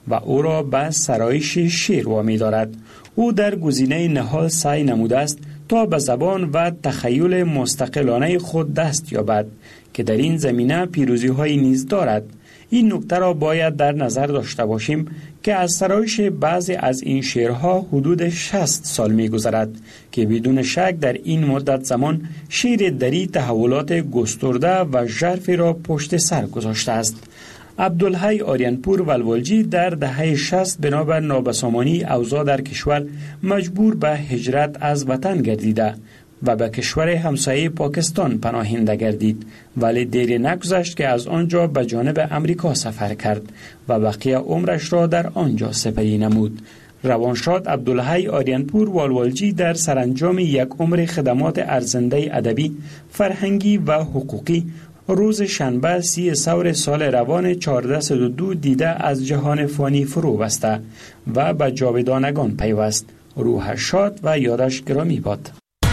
و او را به سرایش شعر وامی دارد. او در گزینه نهال سعی نموده است تا به زبان و تخیل مستقلانه خود دست یابد که در این زمینه پیروزی های نیز دارد. این نکته را باید در نظر داشته باشیم که از سرایش بعضی از این شعرها حدود شصت سال می گذرد که بدون شک در این مدت زمان شعر دری تحولات گسترده و ژرفی را پشت سر گذاشته است. عبدالحی آریانپور ولولجی در دهه شصت بنابر نابسامانی اوضاع در کشور مجبور به هجرت از وطن گردیده و به کشور همسایه پاکستان پناهنده گردید، ولی دیر نگذشت که از آنجا به جانب امریکا سفر کرد و بقیه عمرش را در آنجا سپری نمود. روانشاد عبدالحی آریانپور ولولجی در سرانجام یک عمر خدمات ارزنده ادبی، فرهنگی و حقوقی روز شنبه سی سور سال روان چهارده صد و دو دیده از جهان فانی فرو بسته و به جاودانگان پیوست. روحش شاد و یادش گرامی باد.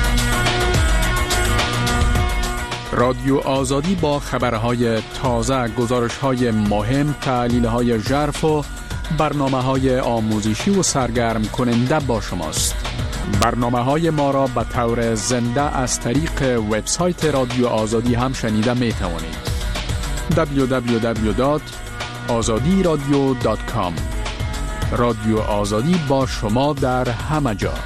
رادیو آزادی با خبرهای تازه، گزارش‌های مهم، تحلیل‌های ژرف و برنامه‌های آموزشی و سرگرم کننده با شماست. برنامه‌های ما را به طور زنده از طریق وبسایت رادیو آزادی هم شنیده می‌توانید. دبلیو دبلیو دبلیو دات آزادی رادیو دات کام. رادیو آزادی با شما در همه جا.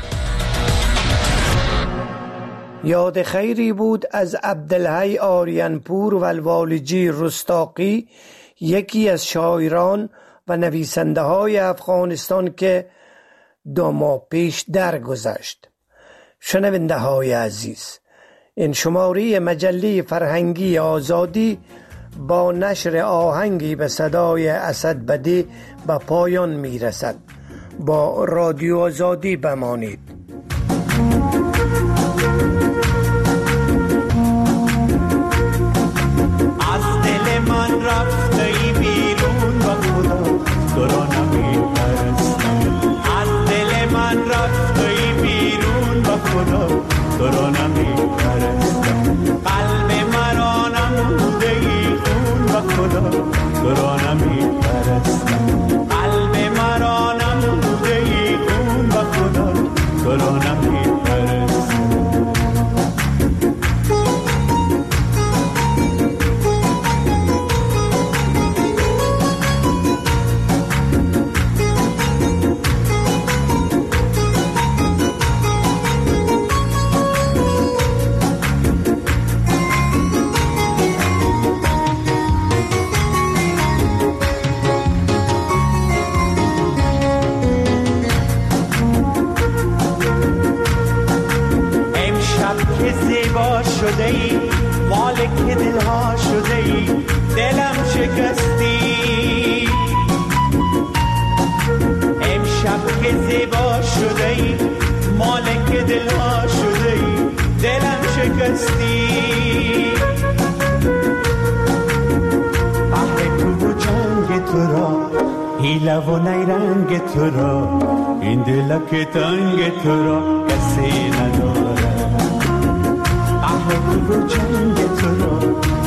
یاد خیری بود از عبدالحی آریانپور ولولجی رستاقی، یکی از شاعران و نویسنده های افغانستان که دو ماه پیش درگذشت. شنونده های عزیز، این شماره مجله فرهنگی آزادی با نشر آهنگی به صدای اسد بدی به پایان می رسد. با رادیو آزادی بمانید. از دل من رفته ای بیرون و خدا تو را نمی پرستم. از دل من رفته ای بیرون و خدا تو را نمی پرستم. قلب مرا نموده ای خون و خدا تو را نمی پرستم. قلب مرا نموده ای خون و خدا تو را نمی پرستم. شده ای مالک دلها شده ای دلم شکستی. امشب که زیبا شده ای مالک دلها شده ای دلم شکستی. قهر تو و جنگ تو را، حیله و نیرنگ تو را، این دلک تنگ تو را کسی نداره. قهر تو و جنگ تو را،